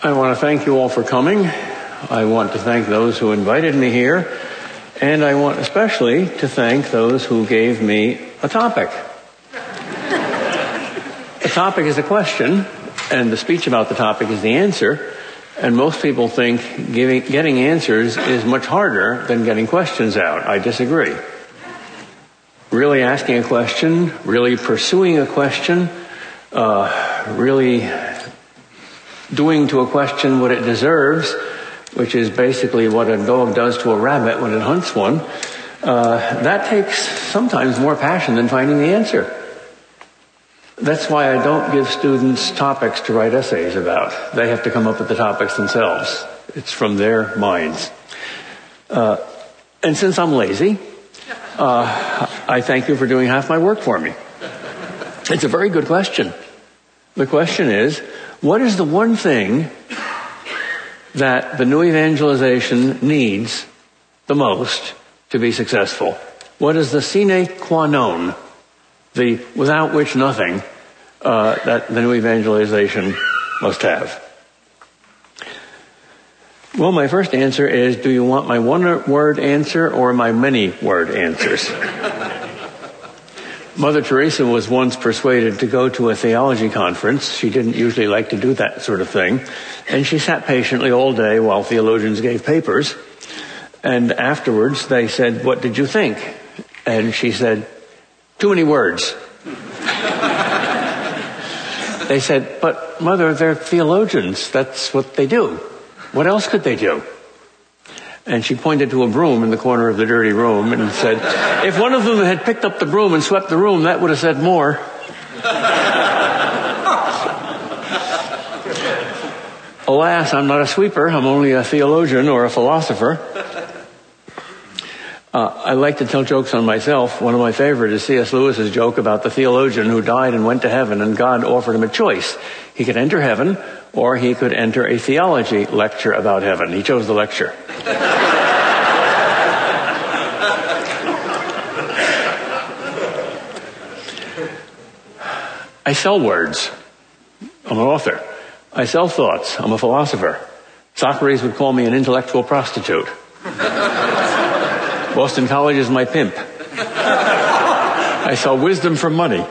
I want to thank you all for coming. I want to thank those who invited me here. And I want especially to thank those who gave me a topic. The topic is a question, and the speech about the topic is the answer. And most people think getting answers is much harder than getting questions out. I disagree. Really asking a question, really pursuing a question, really doing to a question what it deserves, which is basically what a dog does to a rabbit when it hunts one, that takes sometimes more passion than finding the answer. That's why I don't give students topics to write essays about. They have to come up with the topics themselves. It's from their minds. And since I'm lazy, I thank you for doing half my work for me. It's a very good question. The question is, what is the one thing that the new evangelization needs the most to be successful? What is the sine qua non, the without which nothing, that the new evangelization must have? Well, my first answer is, do you want my one-word answer or my many-word answers? Mother Teresa was once persuaded to go to a theology conference. She didn't usually like to do that sort of thing. And she sat patiently all day while theologians gave papers. And afterwards they said, "What did you think?" And she said, "Too many words." They said, "But Mother, they're theologians. That's what they do. What else could they do?" And she pointed to a broom in the corner of the dirty room and said, "If one of them had picked up the broom and swept the room, that would have said more." Alas, I'm not a sweeper. I'm only a theologian or a philosopher. I like to tell jokes on myself. One of my favorite is C.S. Lewis's joke about the theologian who died and went to heaven, and God offered him a choice. He could enter heaven, or he could enter a theology lecture about heaven. He chose the lecture. I sell words. I'm an author. I sell thoughts. I'm a philosopher. Socrates would call me an intellectual prostitute. Boston College is my pimp. I sell wisdom for money.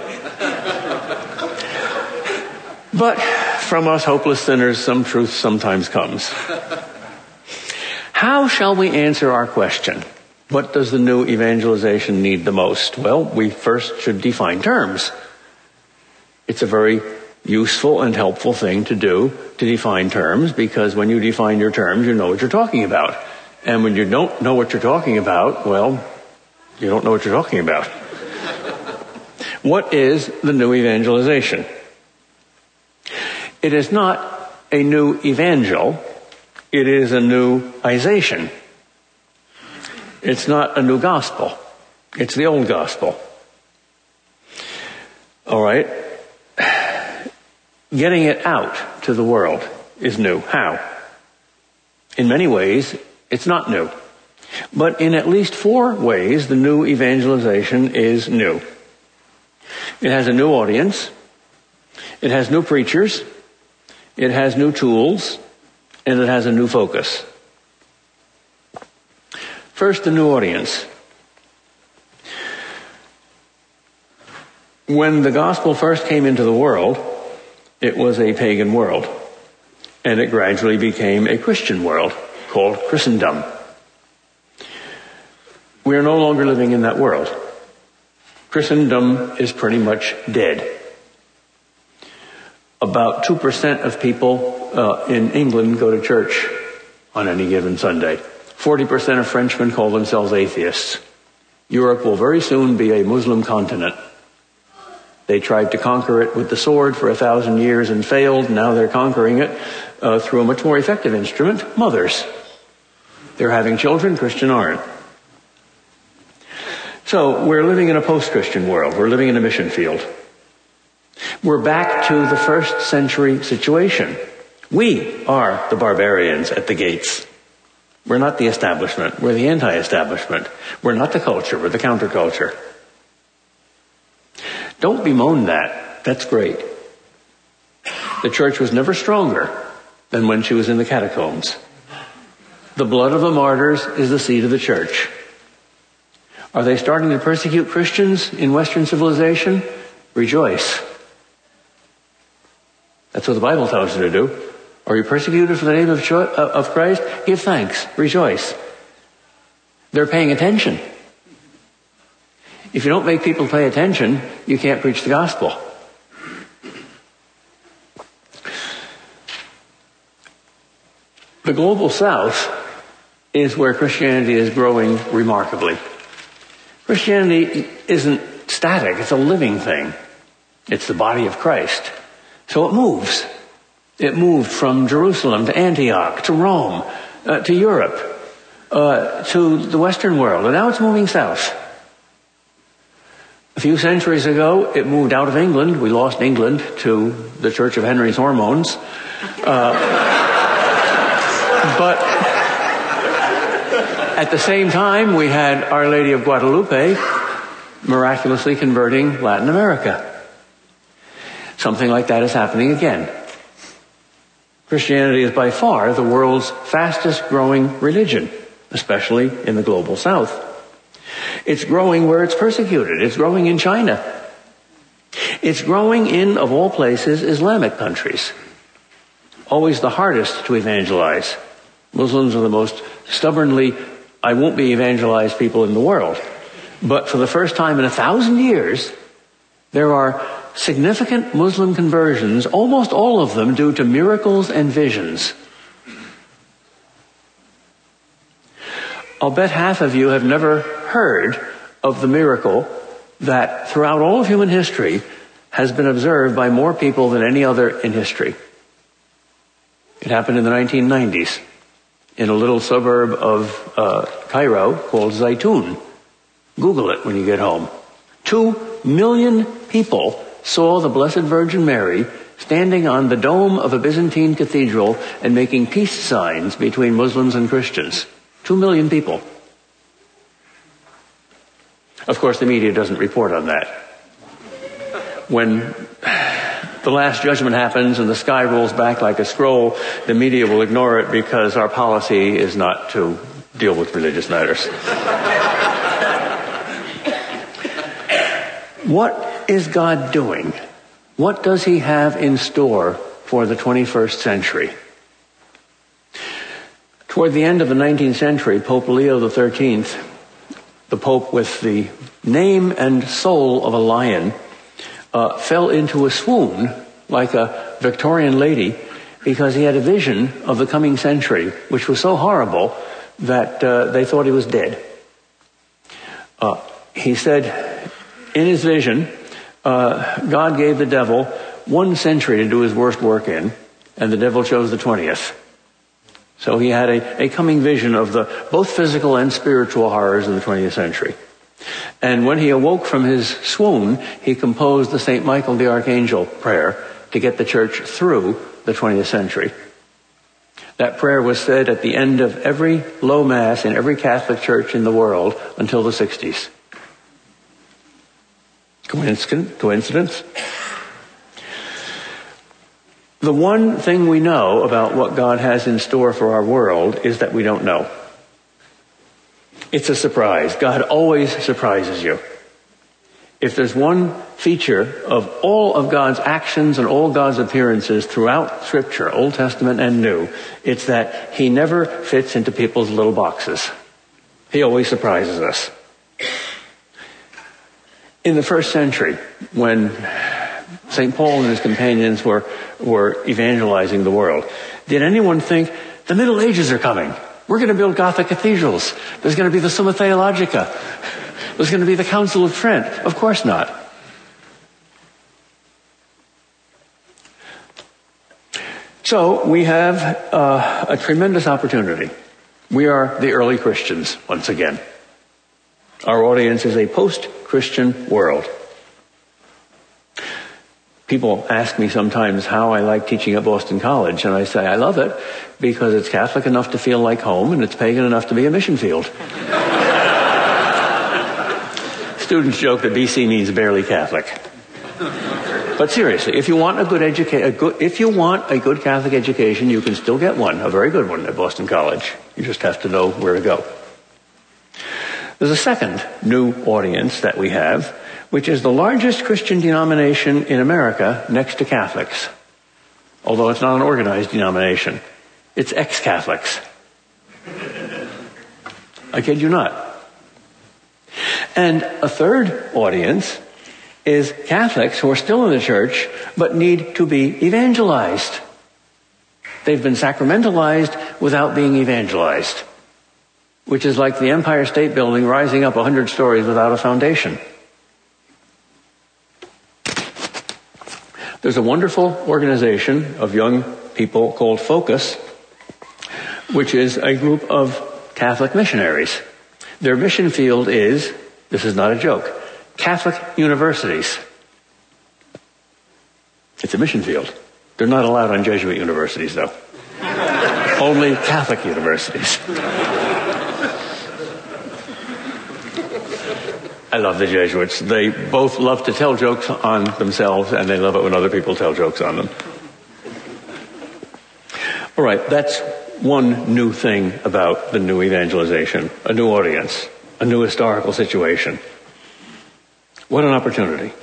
But from us hopeless sinners, some truth sometimes comes. How shall we answer our question? What does the new evangelization need the most? Well, we first should define terms. It's a very useful and helpful thing to do, to define terms, because when you define your terms, you know what you're talking about. And when you don't know what you're talking about, well, you don't know what you're talking about. What is the new evangelization? It is not a new evangel. It is a new ization. It's not a new gospel. It's the old gospel. All right. Getting it out to the world is new. How? In many ways, it's not new. But in at least 4 ways, the new evangelization is new. It has a new audience. It has new preachers. It has new tools. And it has a new focus. First, the new audience. When the gospel first came into the world, it was a pagan world. And it gradually became a Christian world called Christendom. We are no longer living in that world. Christendom is pretty much dead. About 2% of people in England go to church on any given Sunday. 40% of Frenchmen call themselves atheists. Europe will very soon be a Muslim continent. They tried to conquer it with the sword for 1,000 years and failed. Now they're conquering it through a much more effective instrument, mothers. They're having children, Christian aren't. So we're living in a post-Christian world. We're living in a mission field. We're back to the first century situation. We are the barbarians at the gates. We're not the establishment. We're the anti-establishment. We're not the culture. We're the counterculture. Don't bemoan that. That's great. The church was never stronger than when she was in the catacombs. The blood of the martyrs is the seed of the church. Are they starting to persecute Christians in Western civilization? Rejoice. That's what the Bible tells you to do. Are you persecuted for the name of Christ? Give thanks. Rejoice. They're paying attention. If you don't make people pay attention, you can't preach the gospel. The global south is where Christianity is growing remarkably. Christianity isn't static, it's a living thing. It's the body of Christ. So it moves. It moved from Jerusalem to Antioch, to Rome, to Europe, to the Western world, and now it's moving south. A few centuries ago, it moved out of England. We lost England to the Church of Henry's Hormones. But at the same time, we had Our Lady of Guadalupe miraculously converting Latin America. Something like that is happening again. Christianity is by far the world's fastest growing religion, especially in the global south. It's growing where it's persecuted. It's growing in China. It's growing in, of all places, Islamic countries. Always the hardest to evangelize. Muslims are the most stubbornly, I won't be evangelized people in the world. But for the first time in 1,000 years, there are significant Muslim conversions, almost all of them due to miracles and visions. I'll bet half of you have never heard of the miracle that throughout all of human history has been observed by more people than any other in history. It happened in the 1990s in a little suburb of Cairo called Zaytun. Google it when you get home. 2 million people saw the Blessed Virgin Mary standing on the dome of a Byzantine cathedral and making peace signs between Muslims and Christians. 2 million people. Of course, the media doesn't report on that. When the Last Judgment happens and the sky rolls back like a scroll, the media will ignore it because our policy is not to deal with religious matters. What is God doing? What does he have in store for the 21st century? Toward the end of the 19th century, Pope Leo XIII, the Pope with the name and soul of a lion, fell into a swoon like a Victorian lady because he had a vision of the coming century, which was so horrible that they thought he was dead. He said in his vision, God gave the devil 1 century to do his worst work in, and the devil chose the 20th. So he had a coming vision of the both physical and spiritual horrors of the 20th century. And when he awoke from his swoon, he composed the St. Michael the Archangel prayer to get the church through the 20th century. That prayer was said at the end of every low mass in every Catholic church in the world until the 60s. Coincidence? The one thing we know about what God has in store for our world is that we don't know. It's a surprise. God always surprises you. If there's one feature of all of God's actions and all God's appearances throughout Scripture, Old Testament and New, it's that he never fits into people's little boxes. He always surprises us. In the first century, when St. Paul and his companions were evangelizing the world, did anyone think, the Middle Ages are coming? We're going to build Gothic cathedrals. There's going to be the Summa Theologica. There's going to be the Council of Trent. Of course not. So we have a tremendous opportunity. We are the early Christians once again. Our audience is a post-Christian world. People ask me sometimes how I like teaching at Boston College, and I say I love it because it's Catholic enough to feel like home and it's pagan enough to be a mission field. Students joke that BC means barely Catholic. But seriously, if you want a good Catholic education, you can still get one, a very good one at Boston College. You just have to know where to go. There's a second new audience that we have, which is the largest Christian denomination in America next to Catholics. Although it's not an organized denomination. It's ex-Catholics. I kid you not. And a third audience is Catholics who are still in the church but need to be evangelized. They've been sacramentalized without being evangelized, which is like the Empire State Building rising up 100 stories without a foundation. There's a wonderful organization of young people called Focus, which is a group of Catholic missionaries. Their mission field is, this is not a joke, Catholic universities. It's a mission field. They're not allowed on Jesuit universities, though. Only Catholic universities. I love the Jesuits. They both love to tell jokes on themselves, and they love it when other people tell jokes on them. All right, that's one new thing about the new evangelization, a new audience, a new historical situation. What an opportunity.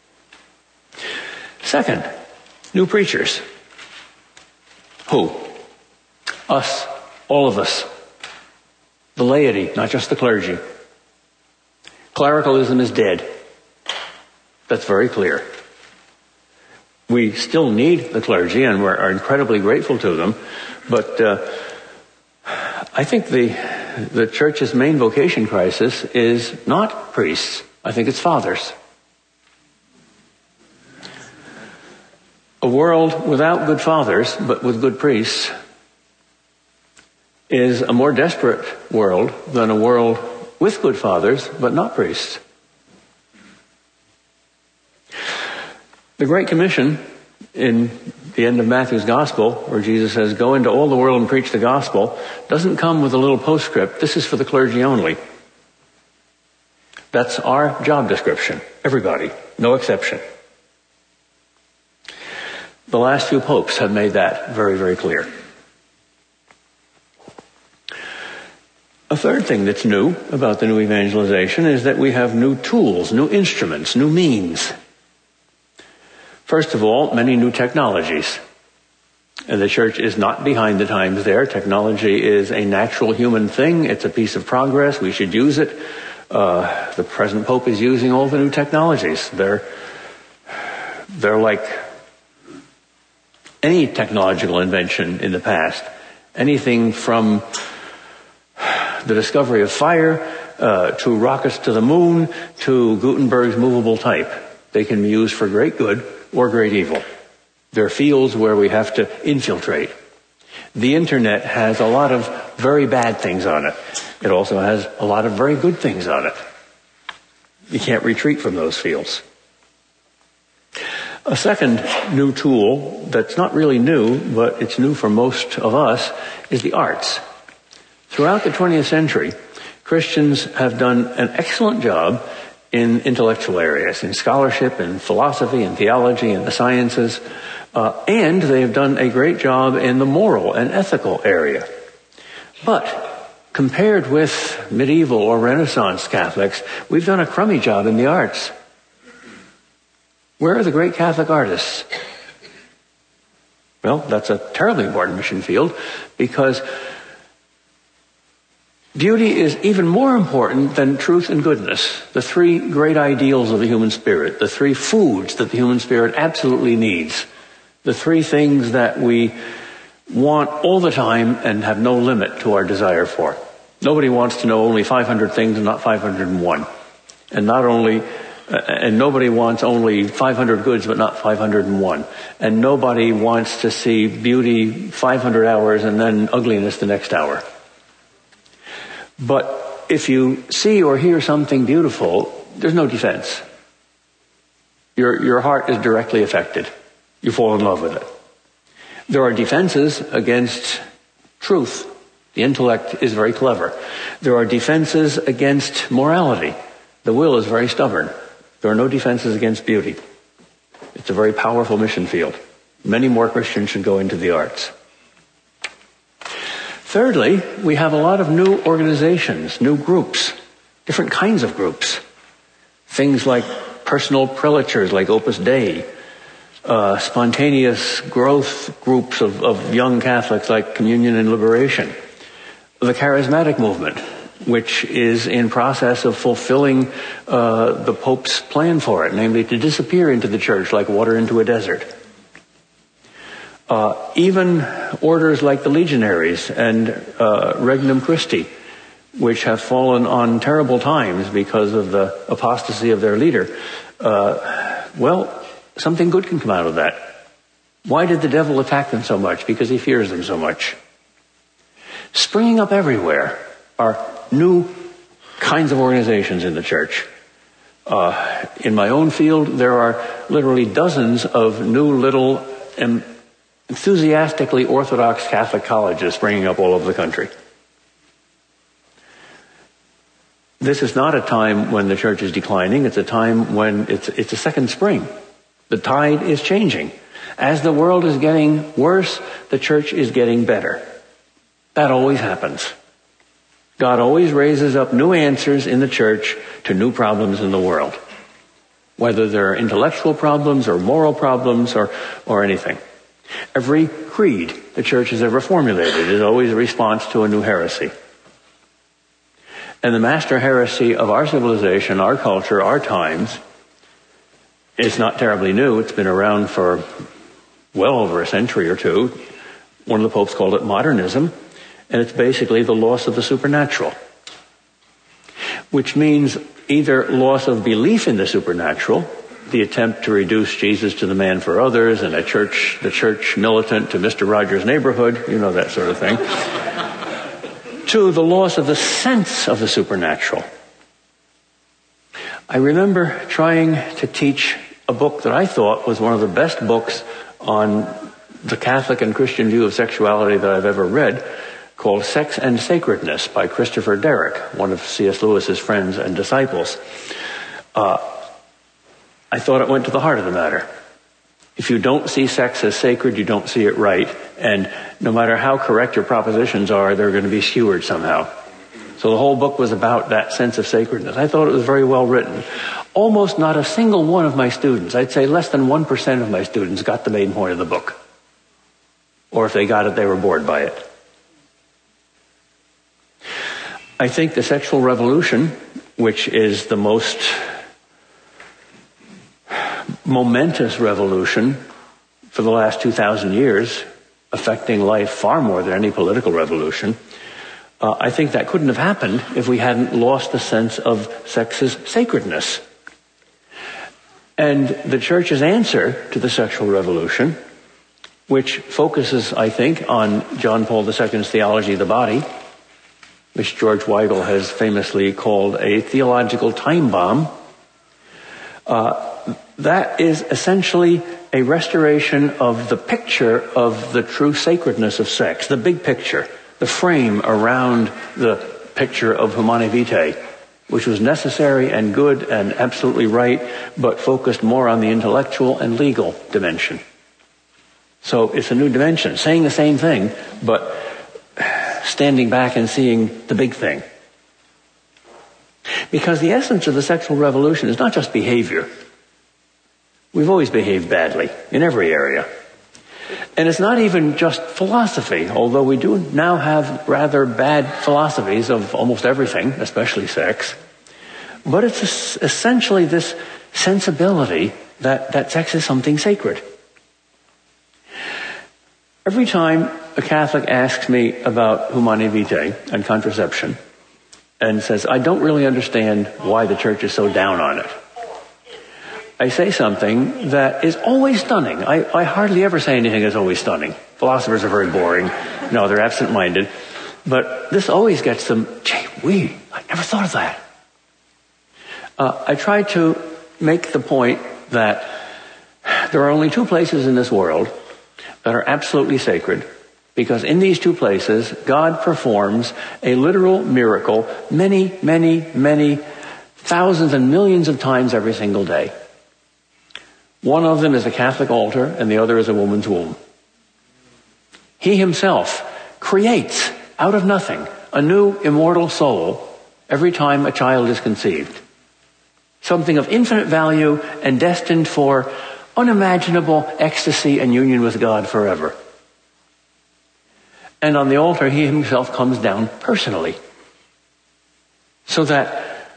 Second, new preachers. Who? Us, all of us. The laity, not just the clergy. Clericalism is dead. That's very clear. We still need the clergy, and we're incredibly grateful to them, but I think the church's main vocation crisis is not priests. I think it's fathers. A world without good fathers, but with good priests, is a more desperate world than a world with good fathers, but not priests. The Great Commission in the end of Matthew's Gospel, where Jesus says, "Go into all the world and preach the gospel," doesn't come with a little postscript. This is for the clergy only. That's our job description. Everybody, no exception. The last few popes have made that very, very clear. A third thing that's new about the new evangelization is that we have new tools, new instruments, new means. First of all, many new technologies. And the church is not behind the times there. Technology is a natural human thing. It's a piece of progress. We should use it. The present Pope is using all the new technologies. They're like any technological invention in the past. Anything from the discovery of fire, to rockets to the moon, to Gutenberg's movable type. They can be used for great good or great evil. There are fields where we have to infiltrate. The internet has a lot of very bad things on it. It also has a lot of very good things on it. You can't retreat from those fields. A second new tool that's not really new, but it's new for most of us, is the arts. Throughout the 20th century, Christians have done an excellent job in intellectual areas, in scholarship, in philosophy, in theology, in the sciences, and they have done a great job in the moral and ethical area. But compared with medieval or Renaissance Catholics, we've done a crummy job in the arts. Where are the great Catholic artists? Well, that's a terribly important mission field, because beauty is even more important than truth and goodness, the three great ideals of the human spirit, the three foods that the human spirit absolutely needs, the three things that we want all the time and have no limit to our desire for. Nobody wants to know only 500 things and not 501. And nobody wants only 500 goods but not 501. And nobody wants to see beauty 500 hours and then ugliness the next hour. But if you see or hear something beautiful, there's no defense. Your heart is directly affected. You fall in love with it. There are defenses against truth. The intellect is very clever. There are defenses against morality. The will is very stubborn. There are no defenses against beauty. It's a very powerful mission field. Many more Christians should go into the arts. Thirdly, we have a lot of new organizations, new groups, different kinds of groups. Things like personal prelatures like Opus Dei, spontaneous growth groups of young Catholics like Communion and Liberation, the charismatic movement, which is in process of fulfilling the Pope's plan for it, namely to disappear into the church like water into a desert. Even orders like the Legionaries and Regnum Christi, which have fallen on terrible times because of the apostasy of their leader. Something good can come out of that. Why did the devil attack them so much? Because he fears them so much. Springing up everywhere are new kinds of organizations in the church. In my own field, there are literally dozens of new little enthusiastically Orthodox Catholic colleges springing up all over the country. This is not a time when the church is declining. It's a time when it's a second spring. The tide is changing. As the world is getting worse, the church is getting better. That always happens. God always raises up new answers in the church to new problems in the world, whether they're intellectual problems or moral problems or anything. Every creed the church has ever formulated is always a response to a new heresy. And the master heresy of our civilization, our culture, our times, is not terribly new. It's been around for well over a century or two. One of the popes called it modernism, and it's basically the loss of the supernatural, which means either loss of belief in the supernatural, the attempt to reduce Jesus to the man for others, and the church militant to Mr. Rogers' neighborhood, that sort of thing, to the loss of the sense of the supernatural. I remember trying to teach a book that I thought was one of the best books on the Catholic and Christian view of sexuality that I've ever read, called Sex and Sacredness by Christopher Derrick, one of C.S. Lewis's friends and disciples. I thought it went to the heart of the matter. If you don't see sex as sacred, you don't see it right, and no matter how correct your propositions are, they're going to be skewered somehow. So the whole book was about that sense of sacredness. I thought it was very well written. Almost not a single one of my students, I'd say less than 1% of my students, got the main point of the book. Or if they got it, they were bored by it. I think the sexual revolution, which is the most momentous revolution for the last 2,000 years, affecting life far more than any political revolution, I think that couldn't have happened if we hadn't lost the sense of sex's sacredness. And the church's answer to the sexual revolution, which focuses, I think, on John Paul II's theology of the body, which George Weigel has famously called a theological time bomb, that is essentially a restoration of the picture of the true sacredness of sex, the big picture, the frame around the picture of Humanae Vitae, which was necessary and good and absolutely right, but focused more on the intellectual and legal dimension. So it's a new dimension, saying the same thing, but standing back and seeing the big thing. Because the essence of the sexual revolution is not just behavior. We've always behaved badly in every area. And it's not even just philosophy, although we do now have rather bad philosophies of almost everything, especially sex. But it's essentially this sensibility that sex is something sacred. Every time a Catholic asks me about Humanae Vitae and contraception and says, I don't really understand why the church is so down on it, I say something that is always stunning. I hardly ever say anything that's always stunning. Philosophers are very boring. No, they're absent-minded. But this always gets them, I never thought of that. I try to make the point that there are only two places in this world that are absolutely sacred, because in these two places, God performs a literal miracle many, many, many thousands and millions of times every single day. One of them is a Catholic altar and the other is a woman's womb. He himself creates out of nothing a new immortal soul every time a child is conceived. Something of infinite value and destined for unimaginable ecstasy and union with God forever. And on the altar, he himself comes down personally. So that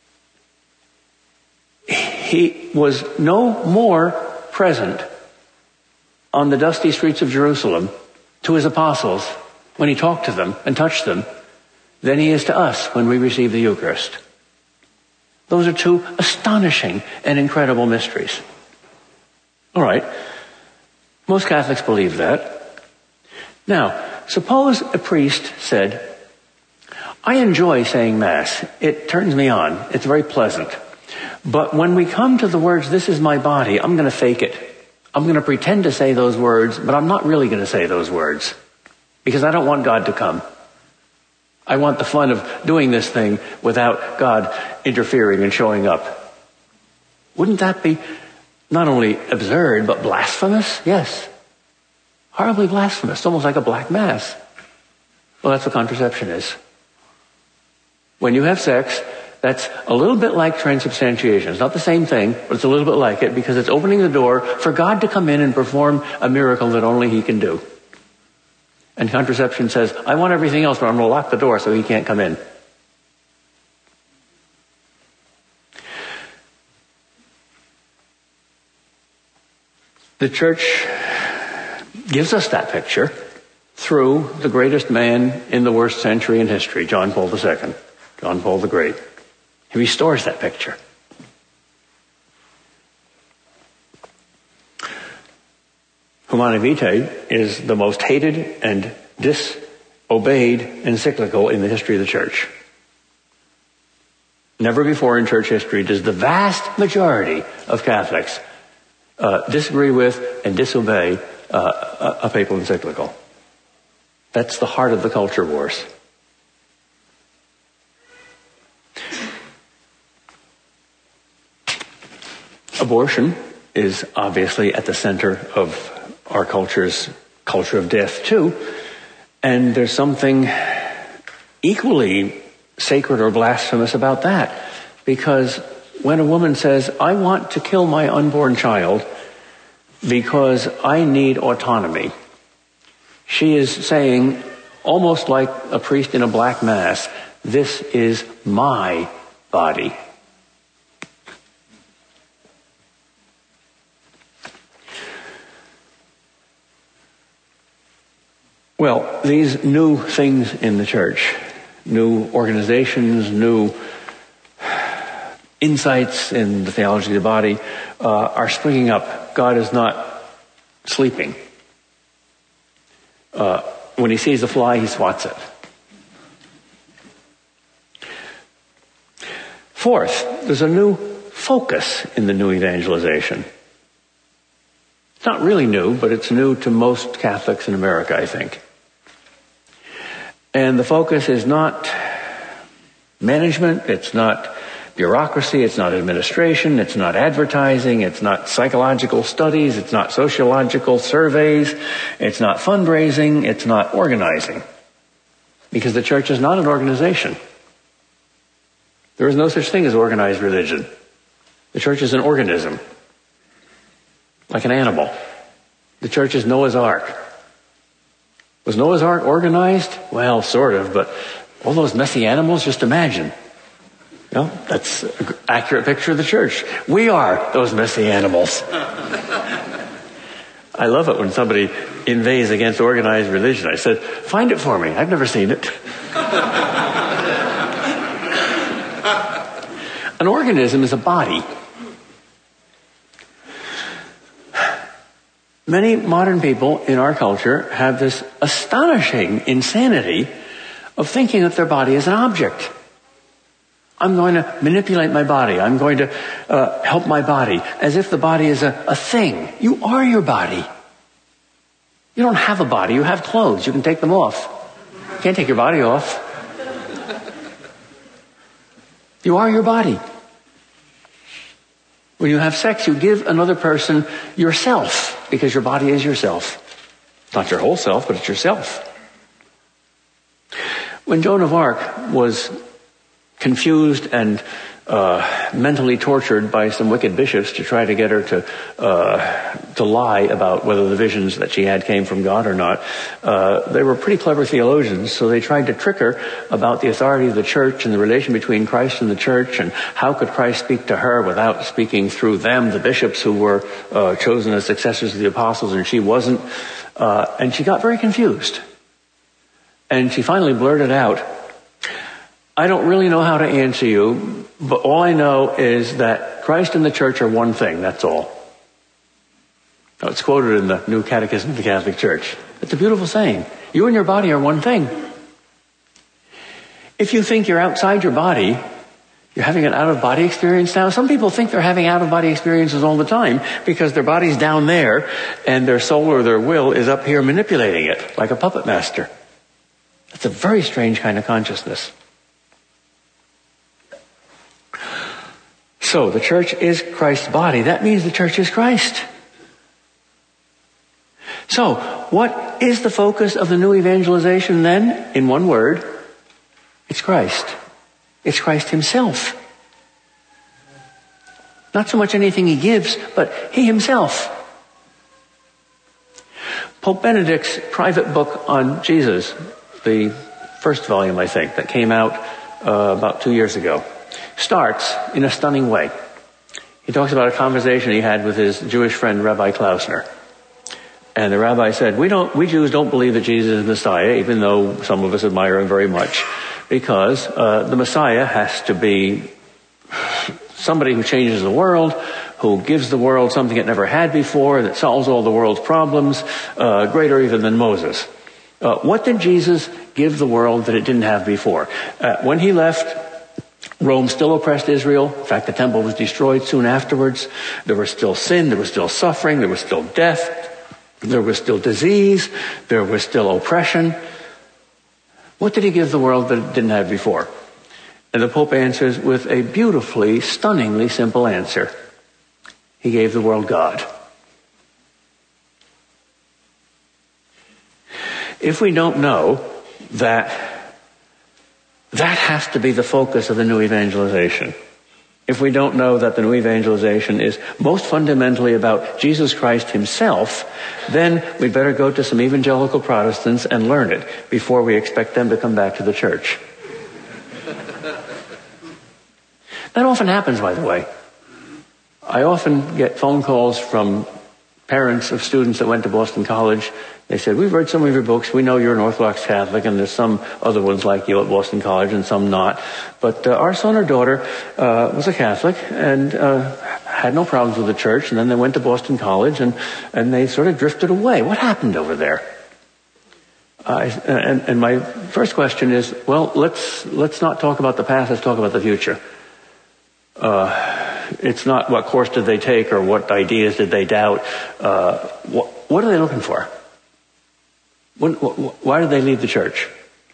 he was no more present on the dusty streets of Jerusalem to his apostles when he talked to them and touched them than he is to us when we receive the Eucharist. Those are two astonishing and incredible mysteries. All right. Most Catholics believe that. Now, suppose a priest said, I enjoy saying Mass. It turns me on. It's very pleasant. But when we come to the words, this is my body, I'm going to fake it. I'm going to pretend to say those words, but I'm not really going to say those words. Because I don't want God to come. I want the fun of doing this thing without God interfering and showing up. Wouldn't that be not only absurd, but blasphemous? Yes. Horribly blasphemous. It's almost like a black mass. Well, that's what contraception is. When you have sex, that's a little bit like transubstantiation. It's not the same thing, but it's a little bit like it because it's opening the door for God to come in and perform a miracle that only he can do. And contraception says, I want everything else, but I'm going to lock the door so he can't come in. The church gives us that picture through the greatest man in the worst century in history, John Paul II, John Paul the Great. He restores that picture. Humanae Vitae is the most hated and disobeyed encyclical in the history of the church. Never before in church history does the vast majority of Catholics disagree with and disobey a papal encyclical. That's the heart of the culture wars. Abortion is obviously at the center of our culture's culture of death too. And there's something equally sacred or blasphemous about that. Because when a woman says, I want to kill my unborn child because I need autonomy, she is saying, almost like a priest in a black mass, this is my body. Well, these new things in the church, new organizations, new insights in the theology of the body, are springing up. God is not sleeping. When he sees a fly, he swats it. Fourth, there's a new focus in the new evangelization. It's not really new, but it's new to most Catholics in America, I think. And the focus is not management, it's not bureaucracy, it's not administration, it's not advertising, it's not psychological studies, it's not sociological surveys, it's not fundraising, it's not organizing. Because the church is not an organization. There is no such thing as organized religion. The church is an organism, like an animal. The church is Noah's Ark. Was Noah's Ark organized? Well, sort of, but all those messy animals, just imagine. You know, that's an accurate picture of the church. We are those messy animals. I love it when somebody inveighs against organized religion. I said, find it for me. I've never seen it. An organism is a body. Many modern people in our culture have this astonishing insanity of thinking that their body is an object. I'm going to manipulate my body. I'm going to help my body, as if the body is a thing. You are your body. You don't have a body. You have clothes. You can take them off. You can't take your body off. You are your body. When you have sex, you give another person yourself, because your body is yourself. Not your whole self, but it's yourself. When Joan of Arc was confused and mentally tortured by some wicked bishops to try to get her to lie about whether the visions that she had came from God or not, they were pretty clever theologians, so they tried to trick her about the authority of the church and the relation between Christ and the church, and how could Christ speak to her without speaking through them, the bishops who were chosen as successors of the apostles, and she wasn't. And she got very confused. And she finally blurted out, I don't really know how to answer you, but all I know is that Christ and the church are one thing, that's all. Now, it's quoted in the New Catechism of the Catholic Church. It's a beautiful saying. You and your body are one thing. If you think you're outside your body, you're having an out-of-body experience now. Some people think they're having out-of-body experiences all the time because their body's down there and their soul or their will is up here manipulating it like a puppet master. That's a very strange kind of consciousness. So, the church is Christ's body. That means the church is Christ. So, what is the focus of the new evangelization then? In one word, it's Christ. It's Christ himself. Not so much anything he gives, but he himself. Pope Benedict's private book on Jesus, the first volume, I think, that came out about 2 years ago, starts in a stunning way. He talks about a conversation he had with his Jewish friend, Rabbi Klausner. And the rabbi said, we Jews don't believe that Jesus is Messiah, even though some of us admire him very much, because the Messiah has to be somebody who changes the world, who gives the world something it never had before, that solves all the world's problems, greater even than Moses. What did Jesus give the world that it didn't have before? When he left, Rome still oppressed Israel. In fact, the temple was destroyed soon afterwards. There was still sin, there was still suffering, there was still death, there was still disease, there was still oppression. What did he give the world that it didn't have before? And the Pope answers with a beautifully, stunningly simple answer. He gave the world God. If we don't know that that has to be the focus of the new evangelization, if we don't know that the new evangelization is most fundamentally about Jesus Christ himself, then we'd better go to some evangelical Protestants and learn it before we expect them to come back to the church. That often happens, by the way. I often get phone calls from parents of students that went to Boston College. They said, we've read some of your books. We know you're an Orthodox Catholic, and there's some other ones like you at Boston College and some not. But our son or daughter was a Catholic and had no problems with the church. And then they went to Boston College and they sort of drifted away. What happened over there? And my first question is, well, let's not talk about the past. Let's talk about the future. It's not what course did they take or what ideas did they doubt. What are they looking for? Why did they leave the church?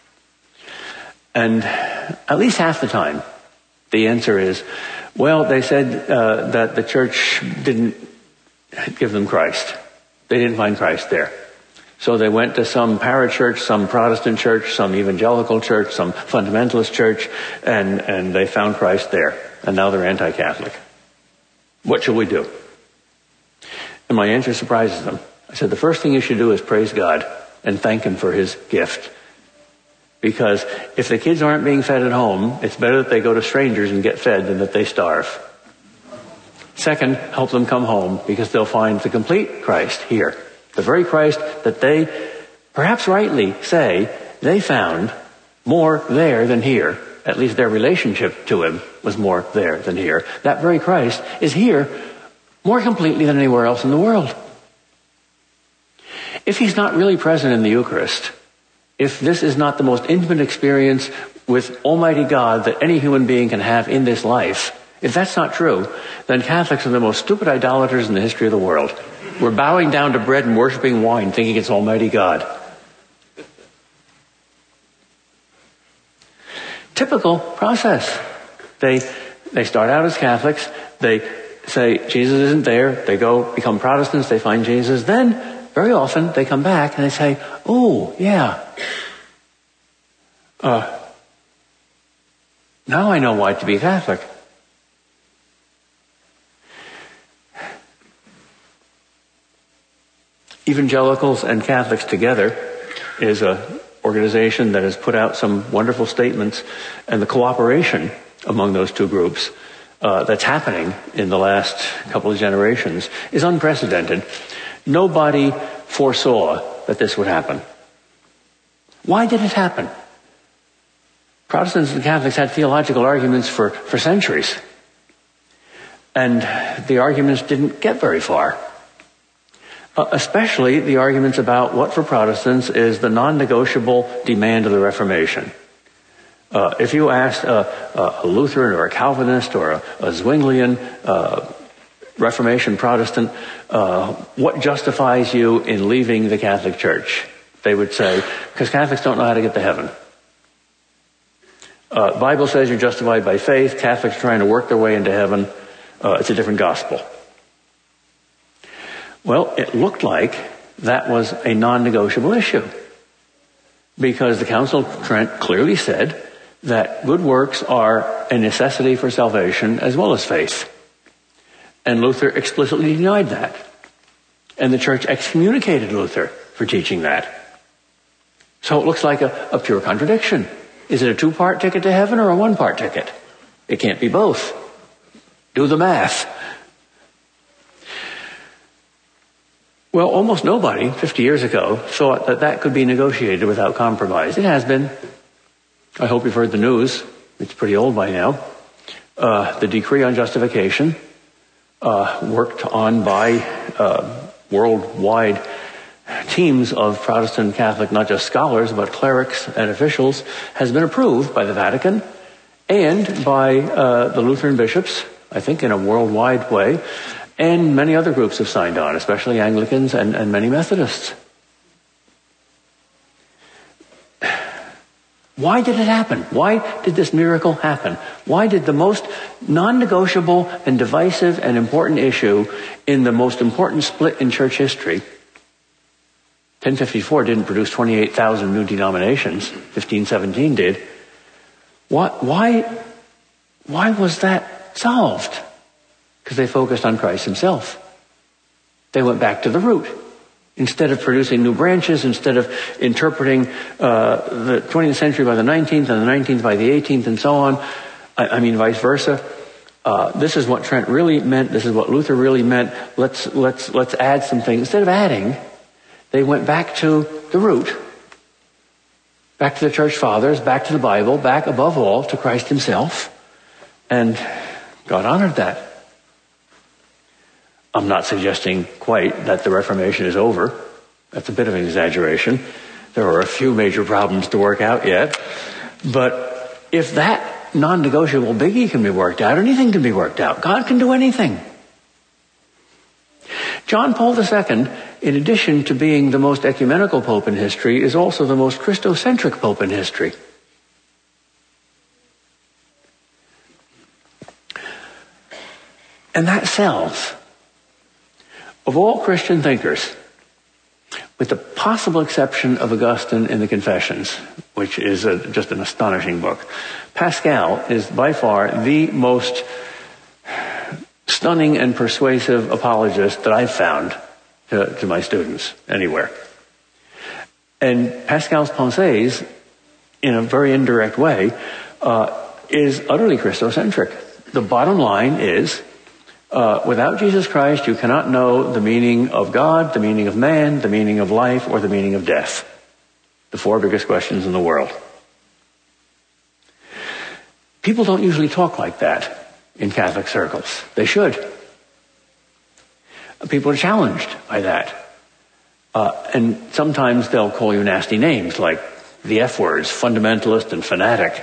And at least half the time, the answer is, well, they said that the church didn't give them Christ. They didn't find Christ there. So they went to some parachurch, some Protestant church, some evangelical church, some fundamentalist church, and they found Christ there. And now they're anti-Catholic. What shall we do? And my answer surprises them. I said, the first thing you should do is praise God and thank him for his gift. Because if the kids aren't being fed at home, it's better that they go to strangers and get fed than that they starve. Second, help them come home because they'll find the complete Christ here. The very Christ that they, perhaps rightly, say they found more there than here. At least their relationship to him was more there than here. That very Christ is here more completely than anywhere else in the world. If he's not really present in the Eucharist, if this is not the most intimate experience with Almighty God that any human being can have in this life, if that's not true, then Catholics are the most stupid idolaters in the history of the world. We're bowing down to bread and worshiping wine, thinking it's Almighty God. Typical process. They start out as Catholics, they say Jesus isn't there, they go become Protestants, they find Jesus, then very often they come back and they say, oh, yeah, now I know why to be Catholic. Evangelicals and Catholics Together is an organization that has put out some wonderful statements, and the cooperation among those two groups that's happening in the last couple of generations is unprecedented. Nobody foresaw that this would happen. Why did it happen? Protestants and Catholics had theological arguments for centuries, and the arguments didn't get very far. Especially the arguments about what for Protestants is the non-negotiable demand of the Reformation. If you asked a Lutheran or a Calvinist or a Zwinglian Reformation Protestant, what justifies you in leaving the Catholic Church? They would say, because Catholics don't know how to get to heaven. The Bible says you're justified by faith. Catholics are trying to work their way into heaven. It's a different gospel. Well, it looked like that was a non-negotiable issue, because the Council of Trent clearly said that good works are a necessity for salvation as well as faith. And Luther explicitly denied that. And the Church excommunicated Luther for teaching that. So it looks like a pure contradiction. Is it a 2-part ticket to heaven or a 1-part ticket? It can't be both. Do the math. Well, almost nobody 50 years ago thought that that could be negotiated without compromise. It has been. I hope you've heard the news. It's pretty old by now. The decree on justification, worked on by worldwide teams of Protestant and Catholic, not just scholars, but clerics and officials, has been approved by the Vatican and by the Lutheran bishops, I think in a worldwide way. And many other groups have signed on, especially Anglicans and many Methodists. Why did it happen? Why did this miracle happen? Why did the most non-negotiable and divisive and important issue in the most important split in church history, 1054 didn't produce 28,000 new denominations, 1517 did. Why was that solved? Because they focused on Christ himself. They went back to the root. Instead of producing new branches, instead of interpreting the 20th century by the 19th and the 19th by the 18th and so on, I mean vice versa, this is what Trent really meant, this is what Luther really meant, let's add some things. Instead of adding, they went back to the root, back to the church fathers, back to the Bible, back above all to Christ himself, and God honored that. I'm not suggesting quite that the Reformation is over. That's a bit of an exaggeration. There are a few major problems to work out yet. But if that non-negotiable biggie can be worked out, anything can be worked out. God can do anything. John Paul II, in addition to being the most ecumenical pope in history, is also the most Christocentric pope in history. And that sells. Of all Christian thinkers, with the possible exception of Augustine in the Confessions, which is just an astonishing book, Pascal is by far the most stunning and persuasive apologist that I've found to my students anywhere. And Pascal's Pensées, in a very indirect way, is utterly Christocentric. The bottom line is, without Jesus Christ, you cannot know the meaning of God, the meaning of man, the meaning of life, or the meaning of death. The 4 biggest questions in the world. People don't usually talk like that in Catholic circles. They should. People are challenged by that. And sometimes they'll call you nasty names like the F words, fundamentalist and fanatic.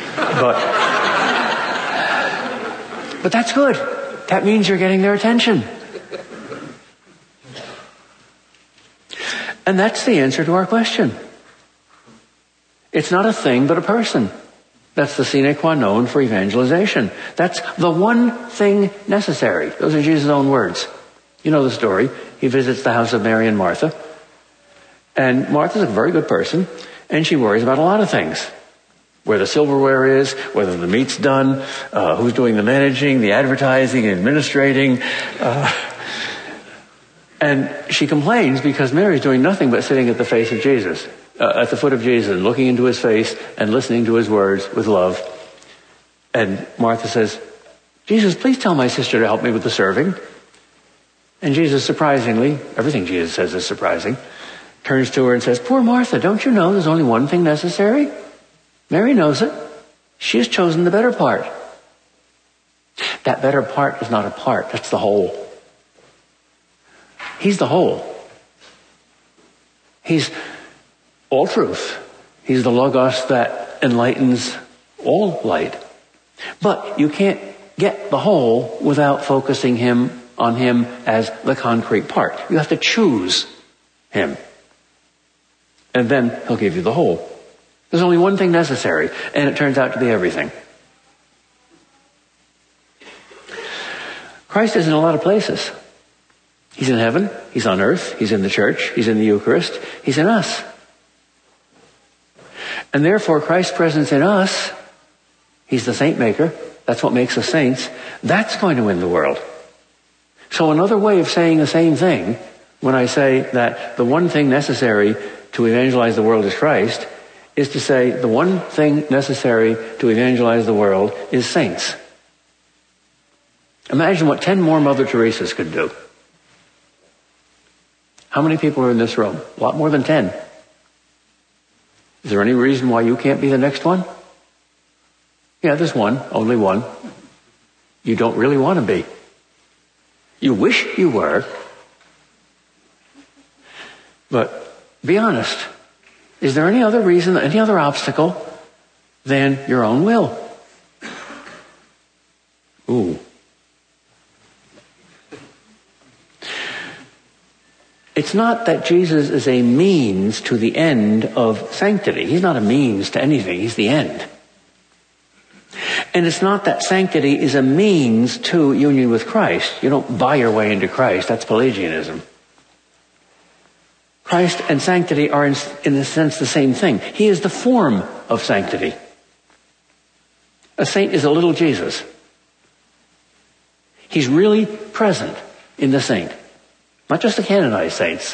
But that's good. That means you're getting their attention. And that's the answer to our question. It's not a thing, but a person. That's the sine qua non for evangelization. That's the one thing necessary. Those are Jesus' own words. You know the story. He visits the house of Mary and Martha. And Martha's a very good person, and she worries about a lot of things. Where the silverware is, whether the meat's done, who's doing the managing, the advertising, administrating. And she complains because Mary's doing nothing but sitting at the face of Jesus, at the foot of Jesus, and looking into his face and listening to his words with love. And Martha says, Jesus, please tell my sister to help me with the serving. And Jesus, surprisingly, everything Jesus says is surprising, turns to her and says, poor Martha, don't you know there's only one thing necessary? Mary knows it. She has chosen the better part. That better part is not a part, that's the whole. He's the whole. He's all truth. He's the Logos that enlightens all light. But you can't get the whole without focusing on him as the concrete part. You have to choose him. And then he'll give you the whole. There's only one thing necessary, and it turns out to be everything. Christ is in a lot of places. He's in heaven, he's on earth, he's in the church, he's in the Eucharist, he's in us. And therefore, Christ's presence in us, he's the saint maker, that's what makes us saints, that's going to win the world. So another way of saying the same thing, when I say that the one thing necessary to evangelize the world is Christ, is to say the one thing necessary to evangelize the world is saints. Imagine what 10 more Mother Teresas could do. How many people are in this room? A lot more than 10. Is there any reason why you can't be the next one? Yeah, there's one, only one. You don't really want to be. You wish you were. But be honest. Is there any other reason, any other obstacle than your own will? Ooh. It's not that Jesus is a means to the end of sanctity. He's not a means to anything. He's the end. And it's not that sanctity is a means to union with Christ. You don't buy your way into Christ. That's Pelagianism. Christ and sanctity are in a sense the same thing. He is the form of sanctity. A saint is a little Jesus. He's really present in the saint. Not just the canonized saints.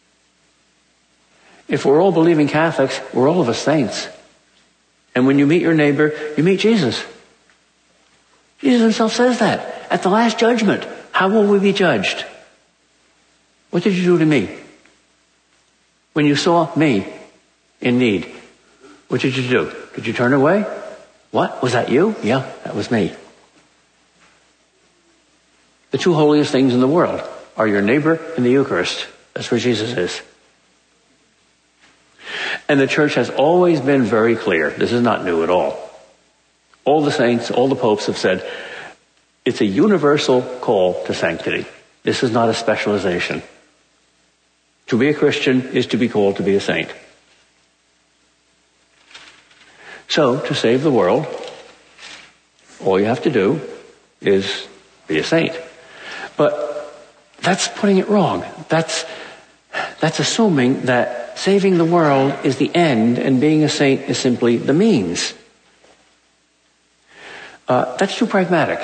If we're all believing Catholics, we're all of us saints. And when you meet your neighbor, you meet Jesus. Jesus himself says that. At the last judgment, how will we be judged? What did you do to me? When you saw me in need, what did you do? Did you turn away? What? Was that you? Yeah, that was me. The two holiest things in the world are your neighbor and the Eucharist. That's where Jesus is. And the church has always been very clear. This is not new at all. All the saints, all the popes have said, it's a universal call to sanctity. This is not a specialization. To be a Christian is to be called to be a saint. So, to save the world, all you have to do is be a saint. But that's putting it wrong. That's assuming that saving the world is the end and being a saint is simply the means. That's too pragmatic.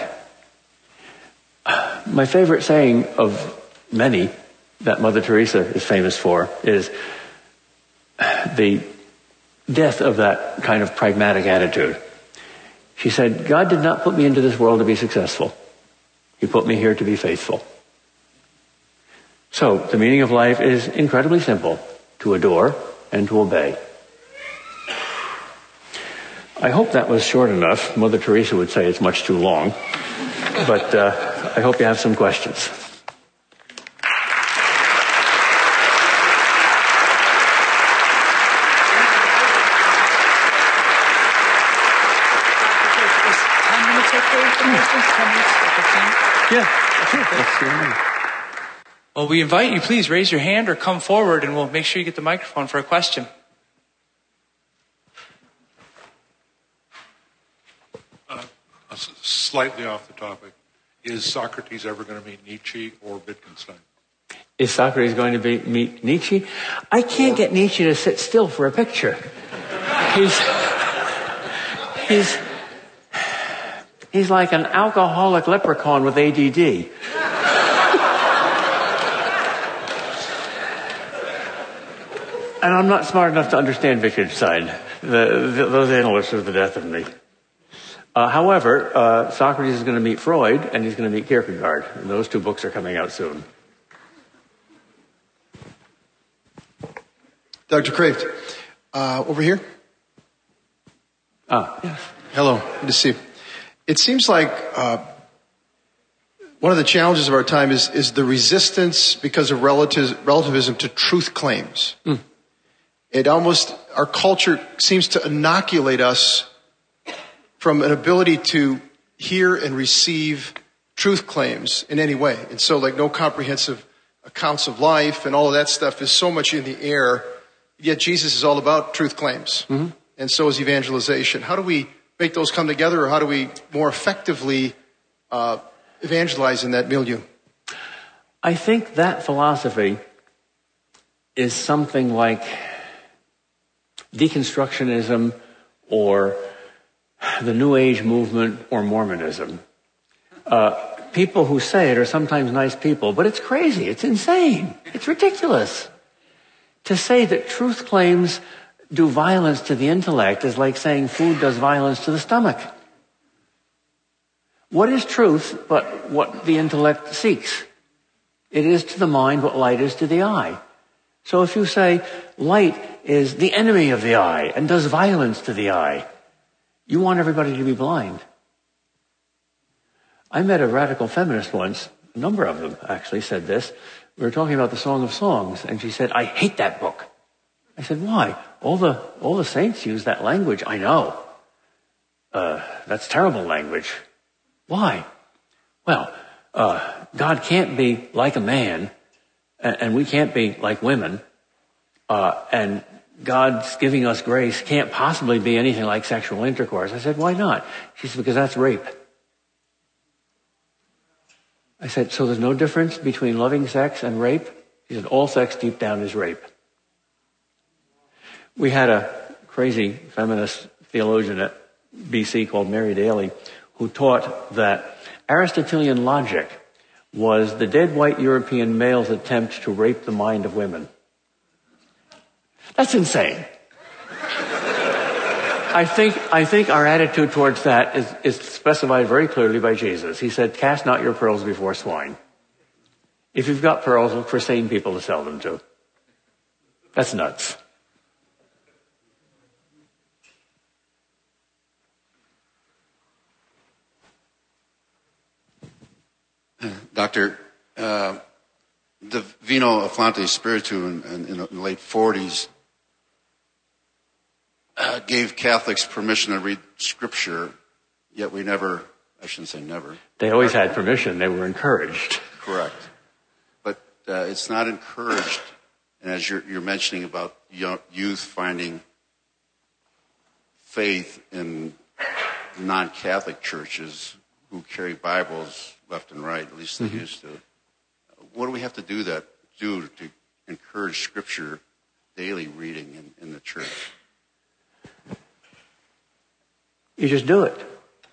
My favorite saying of many that Mother Teresa is famous for is the death of that kind of pragmatic attitude. She said, God did not put me into this world to be successful. He put me here to be faithful. So, the meaning of life is incredibly simple: to adore and to obey. I hope that was short enough. Mother Teresa would say it's much too long. But I hope you have some questions. Yeah, sure. That's good. Well, we invite you, please raise your hand or come forward and we'll make sure you get the microphone for a question. slightly off the topic. Is Socrates ever going to meet Nietzsche or Wittgenstein? Is Socrates going to meet Nietzsche? I can't get Nietzsche to sit still for a picture. He's like an alcoholic leprechaun with ADD. And I'm not smart enough to understand Wittgenstein. Those analysts are the death of me. However, Socrates is going to meet Freud, and he's going to meet Kierkegaard. And those two books are coming out soon. Dr. Kraft, over here. Yes. Hello, good to see you. It seems like one of the challenges of our time is the resistance because of relativism to truth claims. Our culture seems to inoculate us from an ability to hear and receive truth claims in any way. And so like no comprehensive accounts of life and all of that stuff is so much in the air, yet Jesus is all about truth claims. Mm-hmm. And so is evangelization. How do we make those come together, or how do we more effectively evangelize in that milieu? I think that philosophy is something like deconstructionism or the New Age movement or Mormonism. People who say it are sometimes nice people, but it's crazy. It's insane. It's ridiculous. To say that truth claims do violence to the intellect is like saying food does violence to the stomach. What is truth but what the intellect seeks? It is to the mind what light is to the eye. So if you say light is the enemy of the eye and does violence to the eye, you want everybody to be blind. I met a radical feminist once. A number of them actually said this. We were talking about the Song of Songs, and she said, "I hate that book." I said, "Why? All the saints use that language." "I know. That's terrible language." "Why?" "Well, God can't be like a man, and we can't be like women, and God's giving us grace can't possibly be anything like sexual intercourse." I said, "Why not?" She said, "Because that's rape." I said, "So there's no difference between loving sex and rape?" She said, "All sex deep down is rape." We had a crazy feminist theologian at BC called Mary Daly who taught that Aristotelian logic was the dead white European male's attempt to rape the mind of women. That's insane. I think our attitude towards that is specified very clearly by Jesus. He said, "Cast not your pearls before swine." If you've got pearls, look for sane people to sell them to. That's nuts. Doctor, the Vino Afflante Spiritu in the late 40s gave Catholics permission to read Scripture, yet we never, I shouldn't say never. They always had permission. They were encouraged. Correct. But it's not encouraged. And as you're mentioning about youth finding faith in non-Catholic churches who carry Bibles left and right, at least they used to. What do we have to do to encourage Scripture daily reading in the church? You just do it.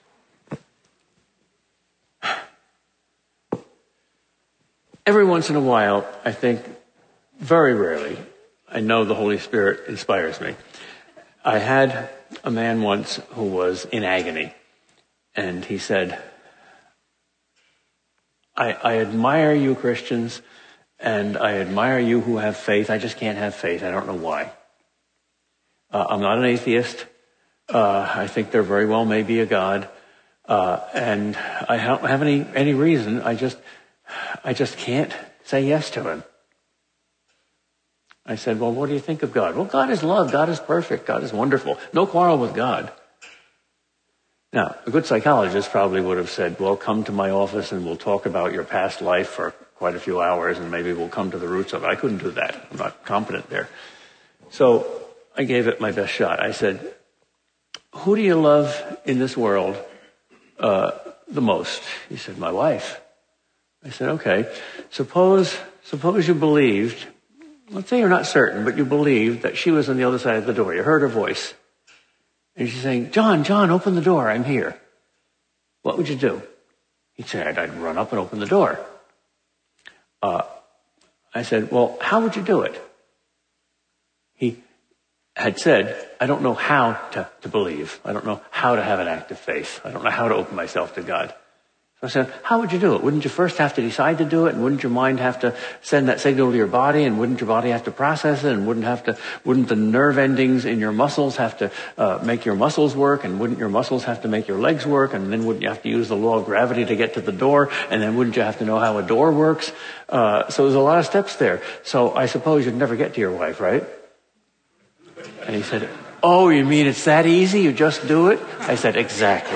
Every once in a while, I think, very rarely, I know the Holy Spirit inspires me. I had a man once who was in agony, and he said, I admire you Christians, and I admire you who have faith. I just can't have faith. I don't know why. I'm not an atheist. I think there very well may be a God. And I don't have any reason. I just can't say yes to him. I said, "Well, what do you think of God?" "Well, God is love. God is perfect. God is wonderful. No quarrel with God." Now, a good psychologist probably would have said, "Well, come to my office and we'll talk about your past life for quite a few hours and maybe we'll come to the roots of it." I couldn't do that. I'm not competent there. So I gave it my best shot. I said, "Who do you love in this world the most? He said, my wife. I said, okay, suppose you believed, let's say you're not certain, but you believed that she was on the other side of the door. You heard her voice. And she's saying, John, open the door. I'm here. What would you do? He said, I'd run up and open the door. I said, well, how would you do it? He had said, I don't know how to believe. I don't know how to have an act of faith. I don't know how to open myself to God. So I said, how would you do it? Wouldn't you first have to decide to do it? And wouldn't your mind have to send that signal to your body? And wouldn't your body have to process it? And wouldn't the nerve endings in your muscles have to make your muscles work? And wouldn't your muscles have to make your legs work? And then wouldn't you have to use the law of gravity to get to the door? And then wouldn't you have to know how a door works? So there's a lot of steps there. So I suppose you'd never get to your wife, right? And he said, oh, you mean it's that easy? You just do it? I said, exactly.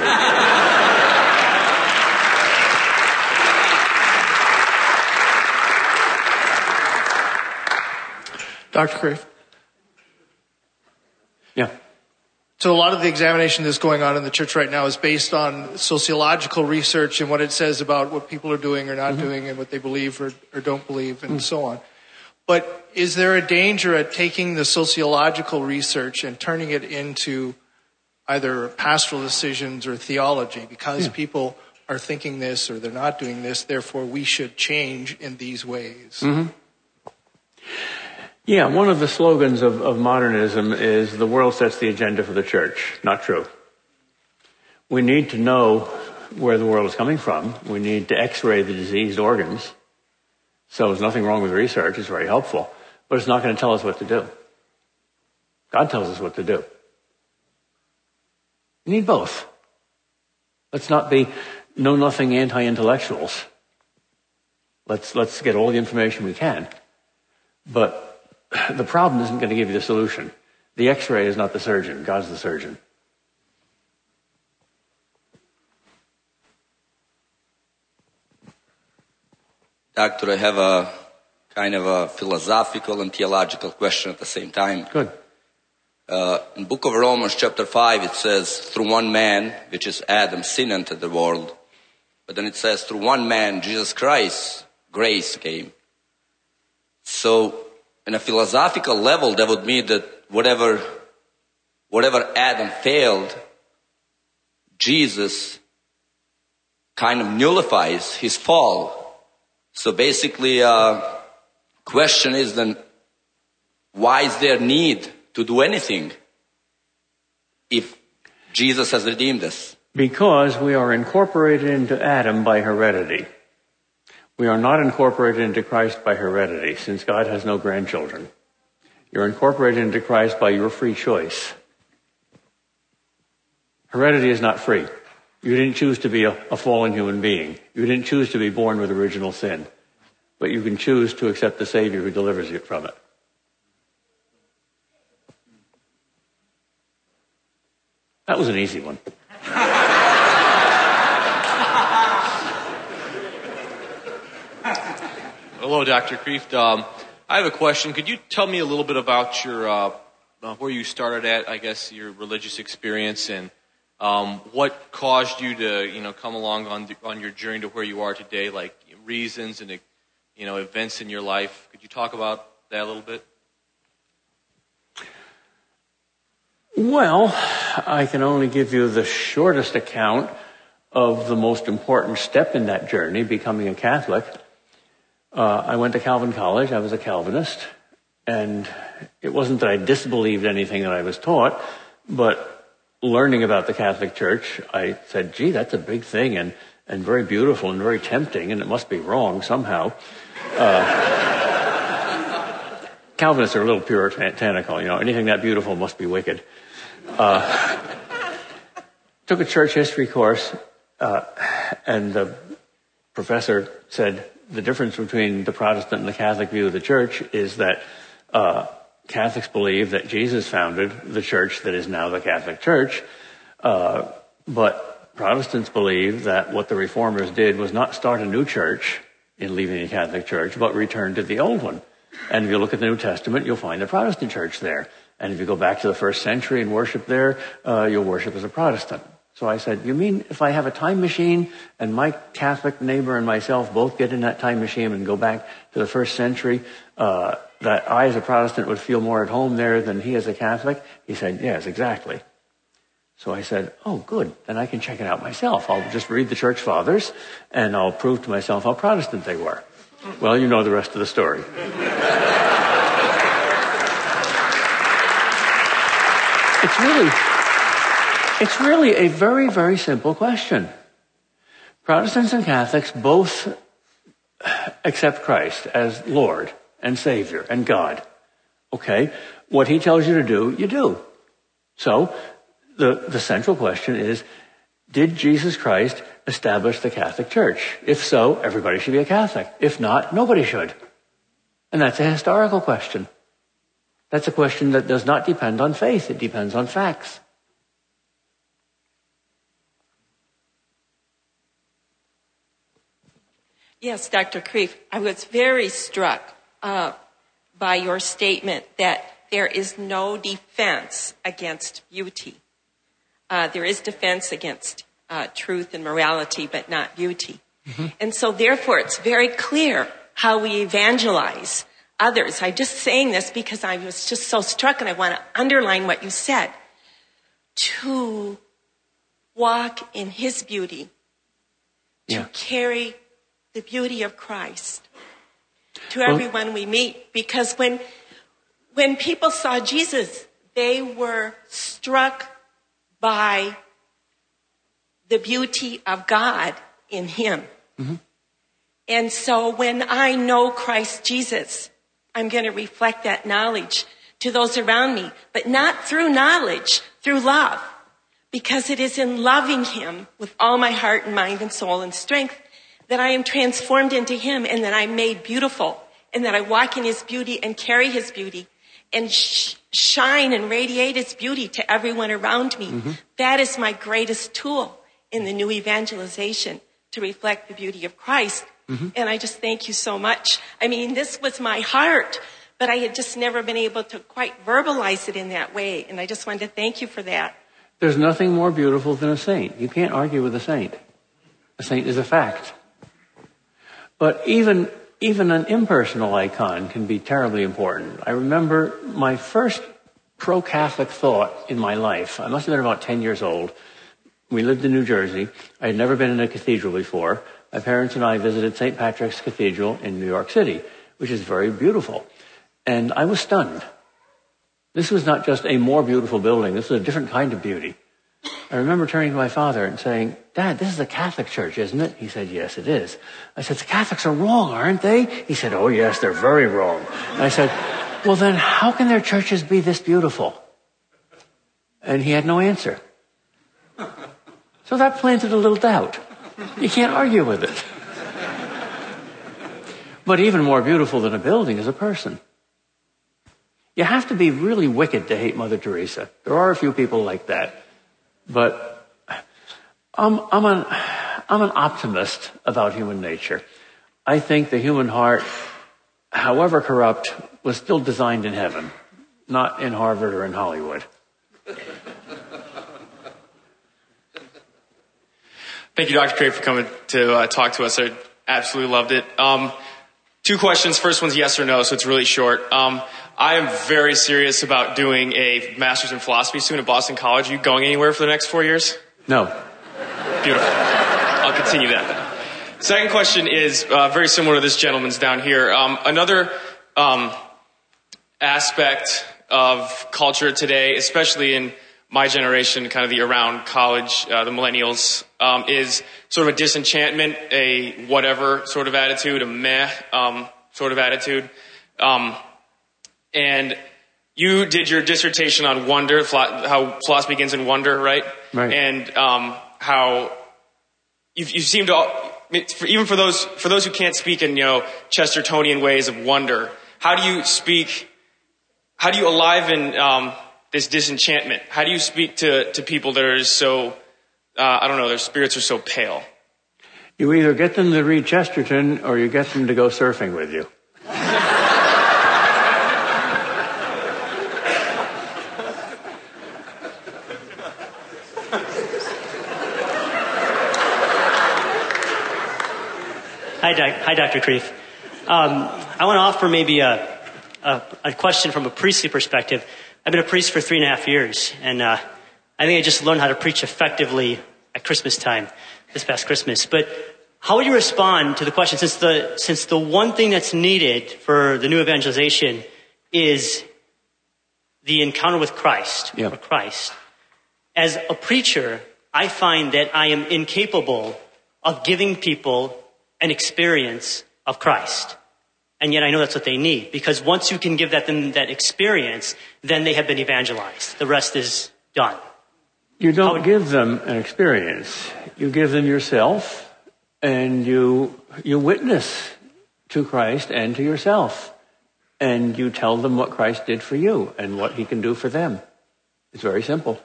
Dr. Crave. Yeah. So a lot of the examination that's going on in the church right now is based on sociological research and what it says about what people are doing or not doing and what they believe or don't believe and so on. But is there a danger at taking the sociological research and turning it into either pastoral decisions or theology? Because people are thinking this or they're not doing this, therefore we should change in these ways. Mm-hmm. Yeah, one of the slogans of modernism is the world sets the agenda for the church. Not true. We need to know where the world is coming from. We need to x-ray the diseased organs. So there's nothing wrong with research. It's very helpful. But it's not going to tell us what to do. God tells us what to do. We need both. Let's not be know-nothing anti-intellectuals. Let's get all the information we can. But the problem isn't going to give you the solution. The x-ray is not the surgeon. God's the surgeon. Doctor, I have a kind of a philosophical and theological question at the same time. Good. In Book of Romans, chapter 5, it says, through one man, which is Adam, sin entered the world. But then it says, through one man, Jesus Christ, grace came. So, in a philosophical level, that would mean that whatever Adam failed, Jesus kind of nullifies his fall. So basically, question is then, why is there need to do anything if Jesus has redeemed us? Because we are incorporated into Adam by heredity. We are not incorporated into Christ by heredity, since God has no grandchildren. You're incorporated into Christ by your free choice. Heredity is not free. You didn't choose to be a fallen human being. You didn't choose to be born with original sin. But you can choose to accept the Savior who delivers you from it. That was an easy one. Hello, Dr. Kreeft. I have a question. Could you tell me a little bit about your where you started at, I guess, your religious experience, and what caused you to, come along on your journey to where you are today, like reasons and, events in your life? Could you talk about that a little bit? Well, I can only give you the shortest account of the most important step in that journey, becoming a Catholic. I went to Calvin College. I was a Calvinist. And it wasn't that I disbelieved anything that I was taught, but learning about the Catholic Church, I said, gee, that's a big thing and very beautiful and very tempting, and it must be wrong somehow. Calvinists are a little puritanical, anything that beautiful must be wicked. Took a church history course, and the professor said the difference between the Protestant and the Catholic view of the church is that Catholics believe that Jesus founded the church that is now the Catholic Church, but Protestants believe that what the Reformers did was not start a new church in leaving the Catholic Church, but return to the old one. And if you look at the New Testament, you'll find the Protestant church there. And if you go back to the first century and worship there, you'll worship as a Protestant. So I said, you mean if I have a time machine and my Catholic neighbor and myself both get in that time machine and go back to the first century, that I as a Protestant would feel more at home there than he as a Catholic? He said, yes, exactly. So I said, oh, good. Then I can check it out myself. I'll just read the Church Fathers and I'll prove to myself how Protestant they were. Well, you know the rest of the story. It's really a very, very simple question. Protestants and Catholics both accept Christ as Lord and Savior and God. Okay, what he tells you to do, you do. So, the central question is, did Jesus Christ establish the Catholic Church? If so, everybody should be a Catholic. If not, nobody should. And that's a historical question. That's a question that does not depend on faith. It depends on facts. Yes, Dr. Kreeft, I was very struck by your statement that there is no defense against beauty. There is defense against truth and morality, but not beauty. Mm-hmm. And so therefore it's very clear how we evangelize others. I'm just saying this because I was just so struck, and I want to underline what you said. To walk in his beauty, to carry the beauty of Christ to everyone we meet. Because when people saw Jesus, they were struck by the beauty of God in him. Mm-hmm. And so when I know Christ Jesus, I'm going to reflect that knowledge to those around me, but not through knowledge, through love. Because it is in loving him with all my heart and mind and soul and strength that I am transformed into him, and that I'm made beautiful, and that I walk in his beauty and carry his beauty and shine and radiate his beauty to everyone around me. Mm-hmm. That is my greatest tool in the new evangelization, to reflect the beauty of Christ. Mm-hmm. And I just thank you so much. I mean, this was my heart, but I had just never been able to quite verbalize it in that way. And I just wanted to thank you for that. There's nothing more beautiful than a saint. You can't argue with a saint. A saint is a fact. But even an impersonal icon can be terribly important. I remember my first pro-Catholic thought in my life. I must have been about 10 years old. We lived in New Jersey. I had never been in a cathedral before. My parents and I visited St. Patrick's Cathedral in New York City, which is very beautiful. And I was stunned. This was not just a more beautiful building. This was a different kind of beauty. I remember turning to my father and saying, Dad, this is a Catholic church, isn't it? He said, yes, it is. I said, the Catholics are wrong, aren't they? He said, oh, yes, they're very wrong. And I said, well, then how can their churches be this beautiful? And he had no answer. So that planted a little doubt. You can't argue with it. But even more beautiful than a building is a person. You have to be really wicked to hate Mother Teresa. There are a few people like that. But I'm an optimist about human nature. I think the human heart, however corrupt, was still designed in heaven, not in Harvard or in Hollywood. Thank you, Dr. Kreeft, for coming to talk to us. I absolutely loved it. 2 questions. First one's yes or no, so it's really short. I am very serious about doing a master's in philosophy soon at Boston College. Are you going anywhere for the next 4 years? No. Beautiful. I'll continue that. Second question is very similar to this gentleman's down here. Another aspect of culture today, especially in my generation, kind of the around college, the millennials, is sort of a disenchantment, a whatever sort of attitude, a meh sort of attitude. And you did your dissertation on wonder, how philosophy begins in wonder, right? Right. And how you seem to, even for those who can't speak in Chestertonian ways of wonder, how do you enliven this disenchantment? How do you speak to people that are so, their spirits are so pale? You either get them to read Chesterton or you get them to go surfing with you. Hi, Dr. Kreef. I want to offer maybe a question from a priestly perspective. I've been a priest for 3.5 years, and I think I just learned how to preach effectively at Christmas time, this past Christmas. But how would you respond to the question, since the one thing that's needed for the new evangelization is the encounter with Christ, or Christ. As a preacher, I find that I am incapable of giving people an experience of Christ. And yet I know that's what they need, because once you can give them that experience, then they have been evangelized. The rest is done. You don't give them an experience. You give them yourself, and you witness to Christ and to yourself. And you tell them what Christ did for you and what he can do for them. It's very simple.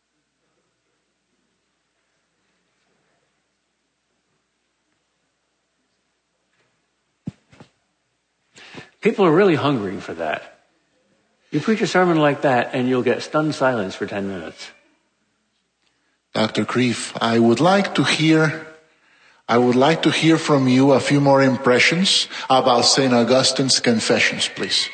People are really hungry for that. You preach a sermon like that and you'll get stunned silence for 10 minutes. Dr. Kreef, I would like to hear from you a few more impressions about St. Augustine's Confessions, please.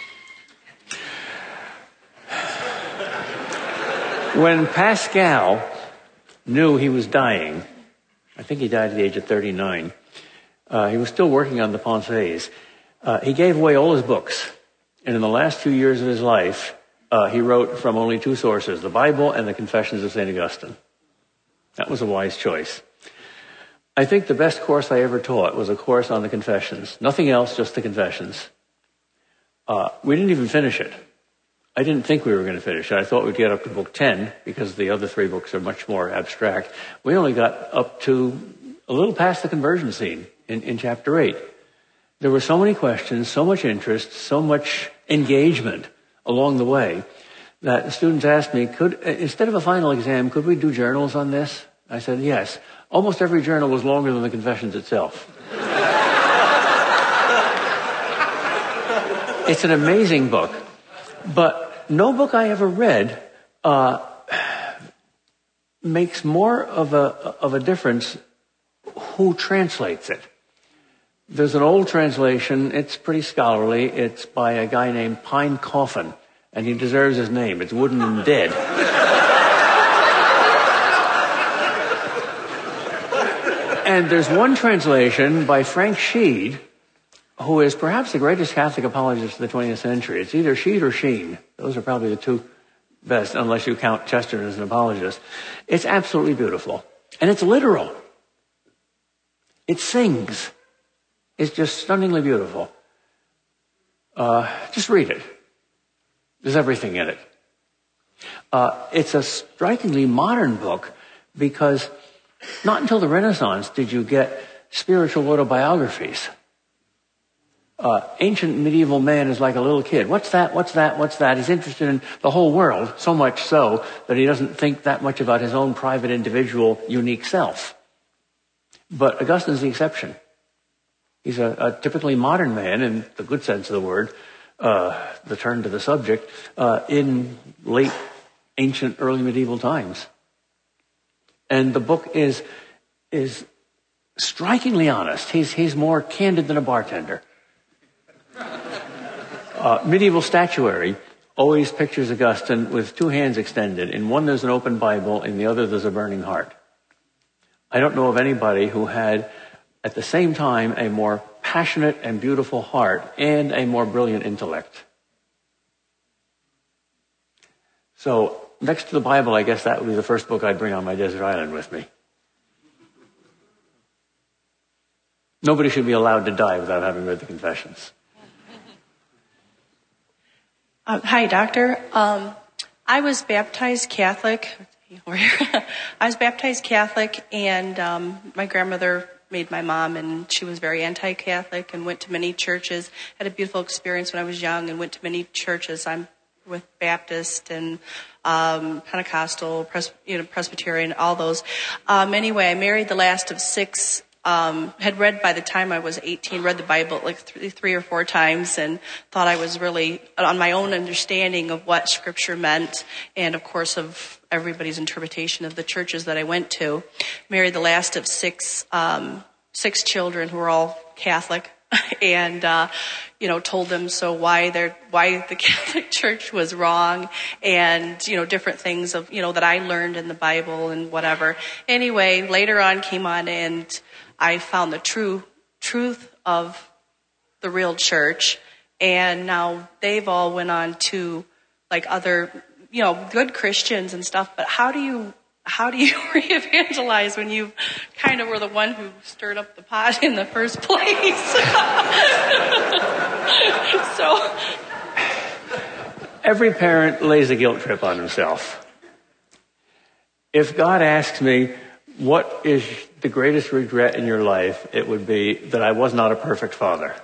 When Pascal knew he was dying, I think he died at the age of 39, he was still working on the Pensées. He gave away all his books. And in the last few years of his life, he wrote from only 2 sources, the Bible and the Confessions of St. Augustine. That was a wise choice. I think the best course I ever taught was a course on the Confessions. Nothing else, just the Confessions. We didn't even finish it. I didn't think we were going to finish it. I thought we'd get up to book 10 because the other 3 books are much more abstract. We only got up to a little past the conversion scene in chapter 8. There were so many questions, so much interest, so much engagement along the way that the students asked me, instead of a final exam, could we do journals on this? I said, yes. Almost every journal was longer than the Confessions itself. It's an amazing book. But no book I ever read makes more of a difference who translates it. There's an old translation. It's pretty scholarly. It's by a guy named Pine Coffin, and he deserves his name. It's Wooden and Dead. And there's one translation by Frank Sheed, who is perhaps the greatest Catholic apologist of the 20th century. It's either Sheed or Sheen. Those are probably the 2 best, unless you count Chesterton as an apologist. It's absolutely beautiful. And it's literal. It sings. It's just stunningly beautiful. Just read it. There's everything in it. It's a strikingly modern book because not until the Renaissance did you get spiritual autobiographies. Ancient medieval man is like a little kid. What's that? What's that? What's that? He's interested in the whole world, so much so that he doesn't think that much about his own private, individual, unique self. But Augustine's the exception. He's a typically modern man, in the good sense of the word, the turn to the subject, in late ancient, early medieval times. And the book is strikingly honest. He's more candid than a bartender. Medieval statuary always pictures Augustine with 2 hands extended. In one there's an open Bible, in the other there's a burning heart. I don't know of anybody who had at the same time a more passionate and beautiful heart and a more brilliant intellect. So next to the Bible, I guess that would be the first book I'd bring on my desert island with me. Nobody should be allowed to die without having read the Confessions. Hi, Doctor. I was baptized Catholic. And my grandmother made my mom, and she was very anti-Catholic and went to many churches. Had a beautiful experience when I was young and went to many churches. I'm with Baptist and Pentecostal, Presbyterian, all those. Anyway, I married the last of 6. Had read by the time I was 18, read the Bible like 3 or 4 times and thought I was really on my own understanding of what Scripture meant and, of course, of everybody's interpretation of the churches that I went to. Married the last of 6 6 children who were all Catholic, and told them why the Catholic Church was wrong, and different things of that I learned in the Bible and whatever. Anyway, later on came on, and I found the truth of the real church, and now they've all went on to like other good Christians and stuff. But how do you re-evangelize when you kind of were the one who stirred up the pot in the first place? So every parent lays a guilt trip on himself. If God asks me, what is the greatest regret in your life, it would be that I was not a perfect father.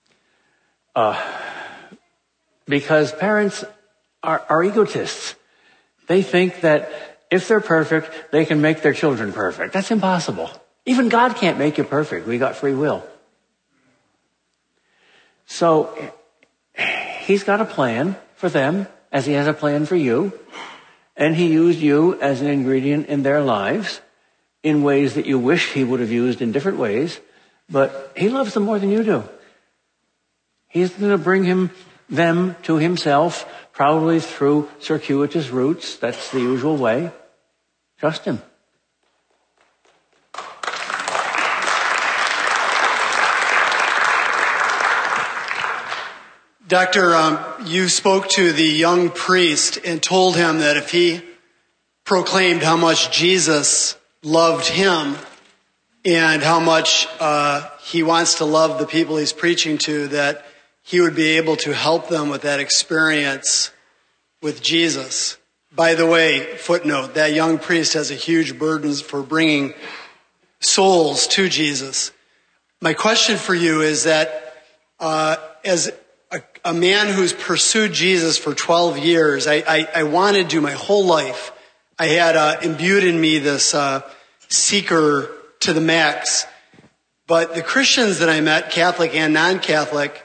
Because parents are egotists. They think that if they're perfect, they can make their children perfect. That's impossible. Even God can't make you perfect. We got free will. So he's got a plan for them, as he has a plan for you. And he used you as an ingredient in their lives in ways that you wish he would have used in different ways. But he loves them more than you do. He's going to bring them to himself, probably through circuitous routes. That's the usual way. Trust him. Doctor, you spoke to the young priest and told him that if he proclaimed how much Jesus loved him and how much he wants to love the people he's preaching to, that he would be able to help them with that experience with Jesus. By the way, footnote, that young priest has a huge burden for bringing souls to Jesus. My question for you is that as a man who's pursued Jesus for 12 years, I wanted to my whole life. I had imbued in me this seeker to the max. But the Christians that I met, Catholic and non-Catholic,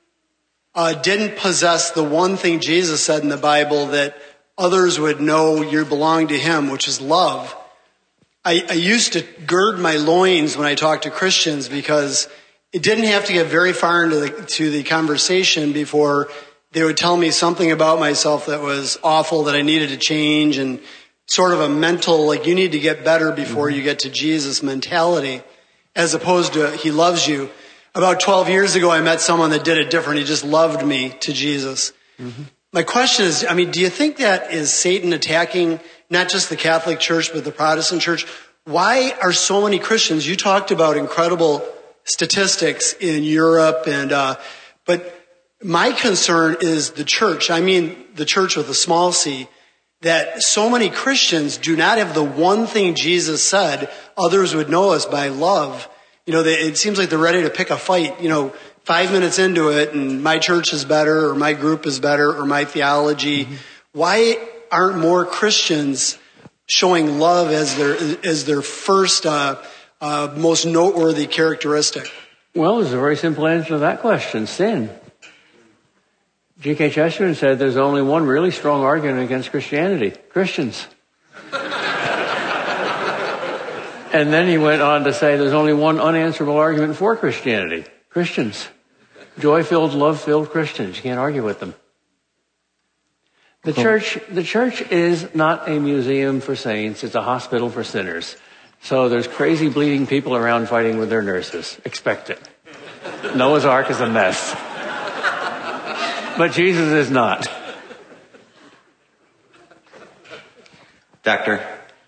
didn't possess the one thing Jesus said in the Bible that others would know you belong to him, which is love. I used to gird my loins when I talked to Christians because it didn't have to get very far into the conversation before they would tell me something about myself that was awful, that I needed to change, and sort of a mental, like, you need to get better before you get to Jesus mentality, as opposed to he loves you. About 12 years ago, I met someone that did it different. He just loved me to Jesus. Mm-hmm. My question is, do you think that is Satan attacking not just the Catholic Church, but the Protestant Church? Why are so many Christians, you talked about incredible statistics in Europe, but my concern is the church. I mean the church with a small c, that so many Christians do not have the one thing Jesus said others would know us by love. It seems like they're ready to pick a fight, 5 minutes into it, and my church is better, or my group is better, or my theology. Mm-hmm. Why aren't more Christians showing love as their first most noteworthy characteristic? Well, there's a very simple answer to that question: sin. G.K. Chesterton said there's only one really strong argument against Christianity: Christians. And then he went on to say there's only one unanswerable argument for Christianity: Christians. Joy-filled, love-filled Christians. You can't argue with them. The church is not a museum for saints. It's a hospital for sinners. So there's crazy bleeding people around fighting with their nurses. Expect it. Noah's Ark is a mess. But Jesus is not. Doctor,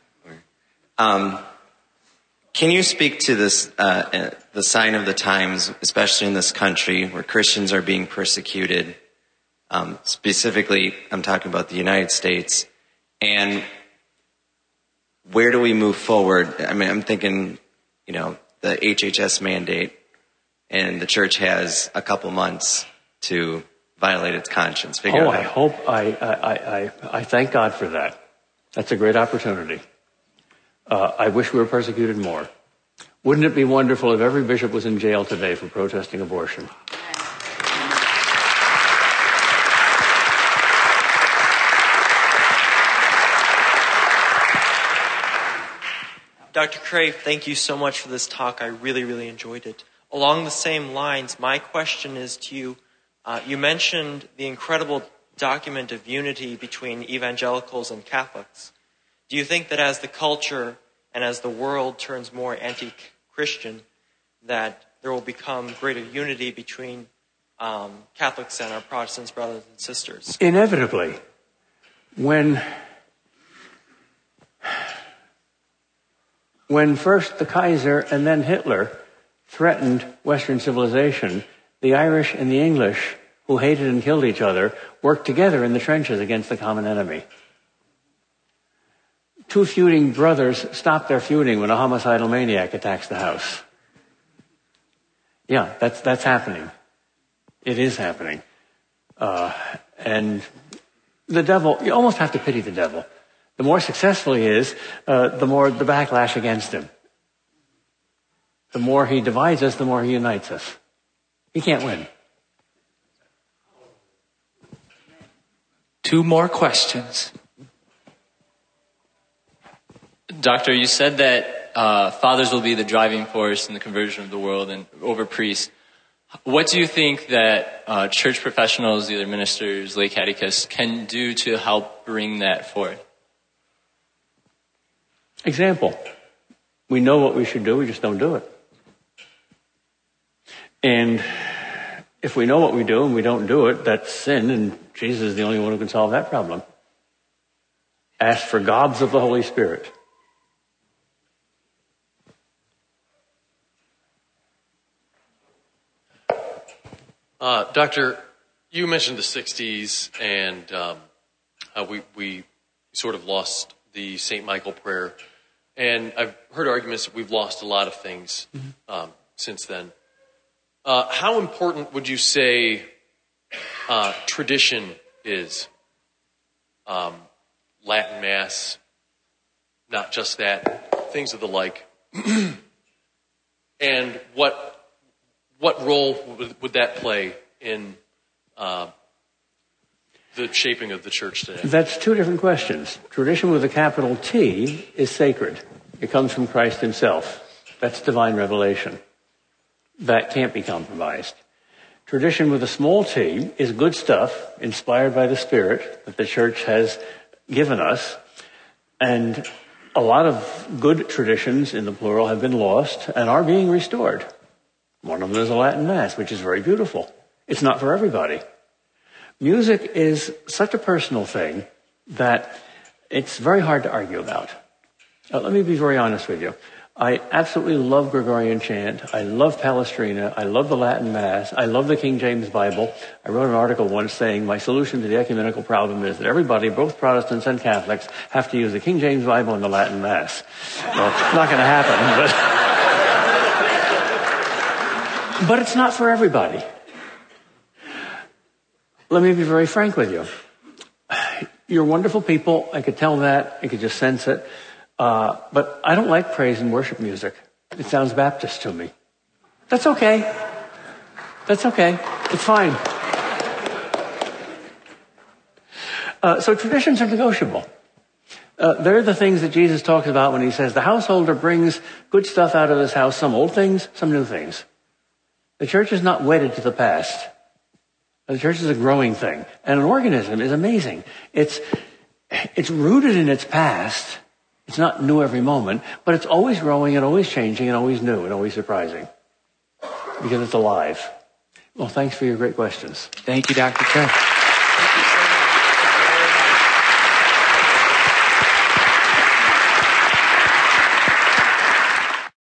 can you speak to this, the sign of the times, especially in this country where Christians are being persecuted? Specifically, I'm talking about the United States. And where do we move forward? I'm thinking, the HHS mandate, and the church has a couple months to violate its conscience. I thank God for that. That's a great opportunity. I wish we were persecuted more. Wouldn't it be wonderful if every bishop was in jail today for protesting abortion? Dr. Crave, thank you so much for this talk. I really, really enjoyed it. Along the same lines, my question is to you. You mentioned the incredible document of unity between evangelicals and Catholics. Do you think that as the culture and as the world turns more anti-Christian, that there will become greater unity between Catholics and our Protestant brothers and sisters? Inevitably. When first the Kaiser and then Hitler threatened Western civilization, the Irish and the English, who hated and killed each other, worked together in the trenches against the common enemy. Two feuding brothers stop their feuding when a homicidal maniac attacks the house. Yeah, that's happening. It is happening. And the devil, you almost have to pity the devil. The more successful he is, the more the backlash against him. The more he divides us, the more he unites us. He can't win. 2 more questions. Doctor, you said that fathers will be the driving force in the conversion of the world and over priests. What do you think that church professionals, either ministers, lay catechists, can do to help bring that forth? Example. We know what we should do, we just don't do it. And if we know what we do and we don't do it, that's sin, and Jesus is the only one who can solve that problem. Ask for gobs of the Holy Spirit. Doctor, you mentioned the 60s and how we sort of lost the St. Michael prayer. And I've heard arguments that we've lost a lot of things since then. How important would you say tradition is? Latin Mass, not just that, things of the like. And what role would that play in the shaping of the church today? That's 2 different questions. Tradition with a capital T is sacred. It comes from Christ himself. That's divine revelation. That can't be compromised. Tradition with a small t is good stuff, inspired by the Spirit that the church has given us. And a lot of good traditions, in the plural, have been lost and are being restored. One of them is a Latin Mass, which is very beautiful. It's not for everybody. Music is such a personal thing that it's very hard to argue about. Let me be very honest with you. I absolutely love Gregorian chant. I love Palestrina. I love the Latin Mass. I love the King James Bible. I wrote an article once saying my solution to the ecumenical problem is that everybody, both Protestants and Catholics, have to use the King James Bible and the Latin Mass. Well, it's not going to happen, but it's not for everybody. Let me be very frank with you. You're wonderful people. I could tell that. I could just sense it. But I don't like praise and worship music. It sounds Baptist to me. That's okay. That's okay. It's fine. So traditions are negotiable. They're the things that Jesus talks about when he says the householder brings good stuff out of his house, some old things, some new things. The church is not wedded to the past. The church is a growing thing. And an organism is amazing. It's rooted in its past. It's not new every moment, but it's always growing and always changing and always new and always surprising. Because it's alive. Well, thanks for your great questions. Thank you, Dr. Kerr.